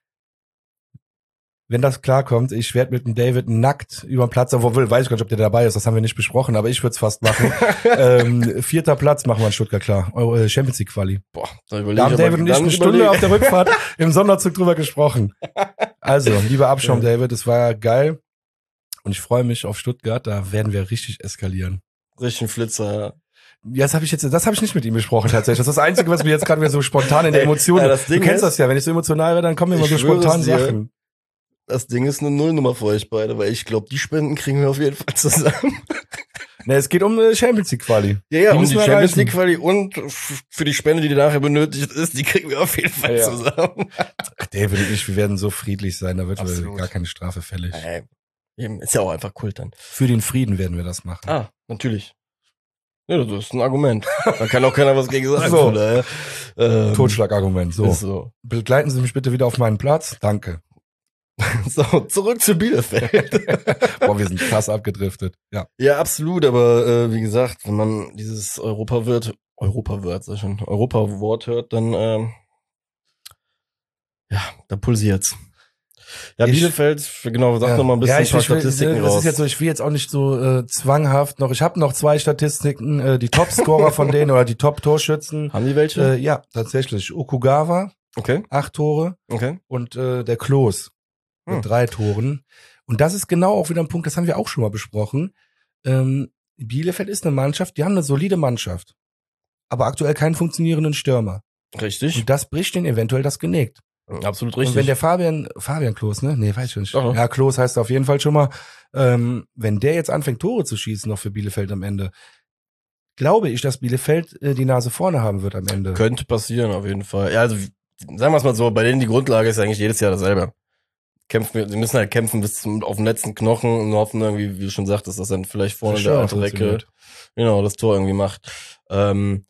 [SPEAKER 1] Wenn das klarkommt, ich werde mit dem David nackt über den Platz, obwohl weiß ich gar nicht, ob der dabei ist, das haben wir nicht besprochen, aber ich würde es fast machen. ähm, vierter Platz machen wir in Stuttgart klar. Eure Champions League Quali.
[SPEAKER 2] Boah, da überlege
[SPEAKER 1] da haben
[SPEAKER 2] ich
[SPEAKER 1] David und ich eine Stunde
[SPEAKER 2] überleg.
[SPEAKER 1] auf der Rückfahrt im Sonderzug drüber gesprochen. Also, lieber Abschaum ja. David, es war geil. Und ich freue mich auf Stuttgart, da werden wir richtig eskalieren.
[SPEAKER 2] Richtig Flitzer, ja.
[SPEAKER 1] Ja, das habe ich jetzt, das habe ich nicht mit ihm besprochen tatsächlich. Das ist das Einzige, was mir jetzt gerade wieder so spontan in der Emotion.
[SPEAKER 2] Ja, das Ding
[SPEAKER 1] du kennst
[SPEAKER 2] ist,
[SPEAKER 1] das ja, wenn ich so emotional werde, dann kommen mir immer so spontan Sachen.
[SPEAKER 2] Das Ding ist eine Nullnummer für euch beide, weil ich glaube, die Spenden kriegen wir auf jeden Fall zusammen.
[SPEAKER 1] Ne, es geht um eine Champions League Quali.
[SPEAKER 2] Ja, ja,
[SPEAKER 1] die
[SPEAKER 2] um die Champions League Quali und für die Spende, die nachher benötigt ist, die kriegen wir auf jeden Fall ja. zusammen.
[SPEAKER 1] Ach, David und ich, wir werden so friedlich sein, da wird gar keine Strafe fällig.
[SPEAKER 2] Ey, ist ja auch einfach Kult dann.
[SPEAKER 1] Für den Frieden werden wir das machen.
[SPEAKER 2] Ah, natürlich. Ja, das ist ein Argument. Da kann auch keiner was gegen sagen.
[SPEAKER 1] So.
[SPEAKER 2] Oder? Ähm,
[SPEAKER 1] Totschlagargument. So.
[SPEAKER 2] so.
[SPEAKER 1] Begleiten Sie mich bitte wieder auf meinen Platz. Danke.
[SPEAKER 2] So, zurück zu Bielefeld.
[SPEAKER 1] Boah, wir sind krass abgedriftet. Ja,
[SPEAKER 2] ja, absolut. Aber äh, wie gesagt, wenn man dieses Europa-Wort, Europa-Wort, sag ich schon, Europa-Wort hört, dann ähm, ja, da pulsiert's. Ja, ich, Bielefeld, genau, sag ja, noch mal ein bisschen
[SPEAKER 1] ja, ich,
[SPEAKER 2] ein paar
[SPEAKER 1] ich will,
[SPEAKER 2] Statistiken
[SPEAKER 1] das
[SPEAKER 2] raus.
[SPEAKER 1] Ist jetzt so, ich will jetzt auch nicht so äh, zwanghaft noch. Ich habe noch zwei Statistiken, äh, die Topscorer von denen oder die Top-Torschützen.
[SPEAKER 2] Haben die welche?
[SPEAKER 1] Äh, ja, tatsächlich. Okugawa,
[SPEAKER 2] okay.
[SPEAKER 1] acht Tore.
[SPEAKER 2] Okay.
[SPEAKER 1] Und äh, der Klos mit hm. drei Toren. Und das ist genau auch wieder ein Punkt, das haben wir auch schon mal besprochen. Ähm, Bielefeld ist eine Mannschaft, die haben eine solide Mannschaft, aber aktuell keinen funktionierenden Stürmer.
[SPEAKER 2] Richtig.
[SPEAKER 1] Und das bricht denen eventuell das Genick.
[SPEAKER 2] Absolut richtig.
[SPEAKER 1] Und wenn der Fabian, Fabian Klos, ne? Nee, weiß ich nicht.
[SPEAKER 2] Doch.
[SPEAKER 1] Ja, Klos heißt auf jeden Fall schon mal, ähm, wenn der jetzt anfängt, Tore zu schießen, noch für Bielefeld am Ende, glaube ich, dass Bielefeld äh, die Nase vorne haben wird am Ende.
[SPEAKER 2] Könnte passieren, auf jeden Fall. Ja, also, sagen wir es mal so, bei denen die Grundlage ist eigentlich jedes Jahr dasselbe. Kämpfen wir, sie müssen halt kämpfen bis zum, auf den letzten Knochen und hoffen irgendwie, wie du schon sagtest, dass dann vielleicht vorne der alte Recke, genau, das Tor irgendwie macht. Ähm,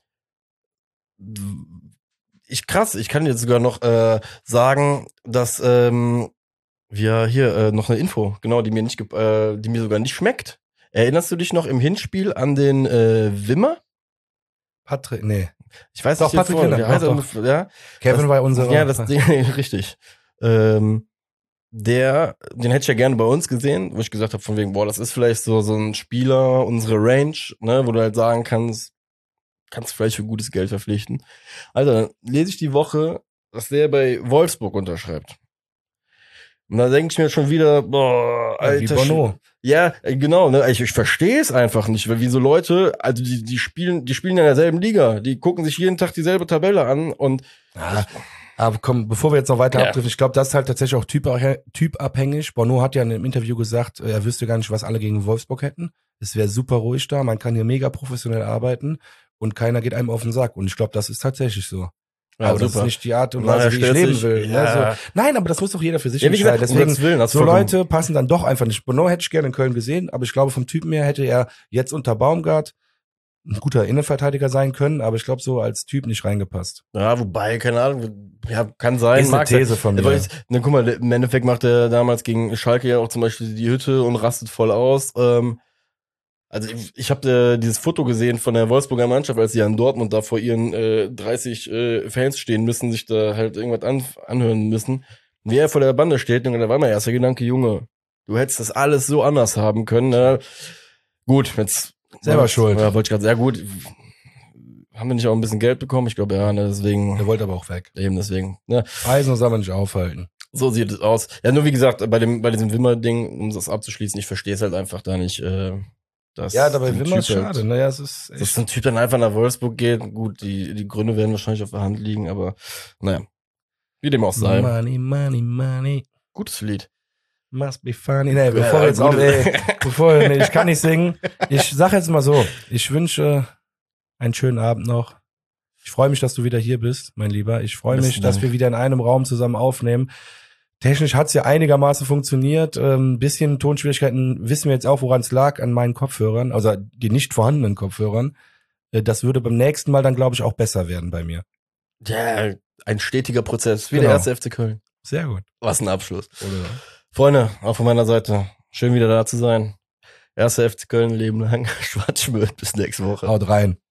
[SPEAKER 2] ich krass, ich kann jetzt sogar noch äh, sagen, dass ähm, wir hier äh, noch eine Info, genau, die mir nicht, äh, die mir sogar nicht schmeckt. Erinnerst du dich noch im Hinspiel an den äh, Wimmer?
[SPEAKER 1] Patrick, nee.
[SPEAKER 2] Ich weiß
[SPEAKER 1] doch,
[SPEAKER 2] nicht,
[SPEAKER 1] Patrick Wimmer,
[SPEAKER 2] heißt
[SPEAKER 1] doch,
[SPEAKER 2] er, ja.
[SPEAKER 1] Kevin
[SPEAKER 2] das,
[SPEAKER 1] war unser.
[SPEAKER 2] Ja, das Ding, richtig. Ähm, der, den hätte ich ja gerne bei uns gesehen, wo ich gesagt habe, von wegen, boah, das ist vielleicht so so ein Spieler, unsere Range, ne, wo du halt sagen kannst, kannst du vielleicht für gutes Geld verpflichten. Also, dann lese ich die Woche, dass der bei Wolfsburg unterschreibt. Und da denke ich mir schon wieder, boah, Alter.
[SPEAKER 1] Ja, wie Bono.
[SPEAKER 2] Ja, genau, ne? Ich, ich verstehe es einfach nicht, weil wie so Leute, also die, die spielen, die spielen in derselben Liga, die gucken sich jeden Tag dieselbe Tabelle an und
[SPEAKER 1] ja, aber komm, bevor wir jetzt noch weiter
[SPEAKER 2] Ja.
[SPEAKER 1] abdriften, ich glaube, das ist halt tatsächlich auch typabhä- typabhängig. Bono hat ja in einem Interview gesagt, er wüsste gar nicht, was alle gegen Wolfsburg hätten. Es wäre super ruhig da, man kann hier mega professionell arbeiten und keiner geht einem auf den Sack. Und ich glaube, das ist tatsächlich so.
[SPEAKER 2] ja,
[SPEAKER 1] aber das
[SPEAKER 2] super.
[SPEAKER 1] ist nicht die Art und
[SPEAKER 2] Na,
[SPEAKER 1] Weise,
[SPEAKER 2] er
[SPEAKER 1] wie ich
[SPEAKER 2] stellt
[SPEAKER 1] leben
[SPEAKER 2] sich-
[SPEAKER 1] will.
[SPEAKER 2] ja.
[SPEAKER 1] Ne? So, nein, aber das muss doch jeder für sich
[SPEAKER 2] Ja, wie gesagt,
[SPEAKER 1] entscheiden.
[SPEAKER 2] um Gottes Willen,
[SPEAKER 1] Deswegen,
[SPEAKER 2] hast
[SPEAKER 1] so
[SPEAKER 2] vollkommen-
[SPEAKER 1] Leute passen dann doch einfach nicht. Bono hätte ich gerne in Köln gesehen, aber ich glaube, vom Typen her hätte er jetzt unter Baumgart ein guter Innenverteidiger sein können, aber ich glaube, so als Typ nicht reingepasst.
[SPEAKER 2] Ja, wobei, keine Ahnung, ja, kann sein.
[SPEAKER 1] Ist eine
[SPEAKER 2] mag sein.
[SPEAKER 1] These von
[SPEAKER 2] Aber
[SPEAKER 1] mir.
[SPEAKER 2] ich, ne, guck mal, im Endeffekt macht er damals gegen Schalke ja auch zum Beispiel die Hütte und rastet voll aus. Ähm, also ich, ich habe äh, dieses Foto gesehen von der Wolfsburger Mannschaft, als sie ja in Dortmund da vor ihren äh, dreißig äh, Fans stehen müssen, sich da halt irgendwas an, anhören müssen. Wie er vor der Bande steht, und da war mein erster Gedanke, Junge, du hättest das alles so anders haben können. Ne? Gut, jetzt
[SPEAKER 1] Selber
[SPEAKER 2] ja,
[SPEAKER 1] schuld.
[SPEAKER 2] Ja, wollte ich gerade sehr gut. Haben wir nicht auch ein bisschen Geld bekommen? Ich glaube, ja, ne, deswegen.
[SPEAKER 1] Der wollte aber auch weg.
[SPEAKER 2] Eben deswegen. Ne?
[SPEAKER 1] Eisen soll man nicht aufhalten.
[SPEAKER 2] So sieht es aus. Ja, nur wie gesagt, bei dem bei diesem Wimmer-Ding, um das abzuschließen, ich verstehe es halt einfach da nicht. Äh, dass
[SPEAKER 1] Ja, dabei
[SPEAKER 2] ein
[SPEAKER 1] Wimmer ist
[SPEAKER 2] Typ
[SPEAKER 1] schade.
[SPEAKER 2] Halt,
[SPEAKER 1] Naja, es ist
[SPEAKER 2] dass
[SPEAKER 1] echt.
[SPEAKER 2] ein Typ dann einfach nach Wolfsburg geht. Gut, die die Gründe werden wahrscheinlich auf der Hand liegen, aber naja, wie dem auch sei.
[SPEAKER 1] Money, money, money.
[SPEAKER 2] Gutes Lied.
[SPEAKER 1] Must be funny. Nee, bevor
[SPEAKER 2] Ja,
[SPEAKER 1] wir jetzt
[SPEAKER 2] gut.
[SPEAKER 1] auch, ey, bevor, nee, ich kann nicht singen. Ich sag jetzt mal so, ich wünsche einen schönen Abend noch. Ich freue mich, dass du wieder hier bist, mein Lieber. Ich freue mich,
[SPEAKER 2] Besten
[SPEAKER 1] dass
[SPEAKER 2] Dank.
[SPEAKER 1] wir wieder in einem Raum zusammen aufnehmen. Technisch hat's ja einigermaßen funktioniert. Ein bisschen Tonschwierigkeiten wissen wir jetzt auch, woran es lag, an meinen Kopfhörern, also die nicht vorhandenen Kopfhörern. Äh, Das würde beim nächsten Mal dann, glaube ich, auch besser werden bei mir.
[SPEAKER 2] Ja, ein stetiger Prozess. Wie
[SPEAKER 1] Genau.
[SPEAKER 2] der erste F C Köln.
[SPEAKER 1] Sehr gut.
[SPEAKER 2] Was ein Abschluss.
[SPEAKER 1] Oder?
[SPEAKER 2] Freunde, auch von meiner Seite, schön wieder da zu sein. Erster F C Köln, Leben lang. Schwarzschmidt, bis nächste Woche.
[SPEAKER 1] Haut rein.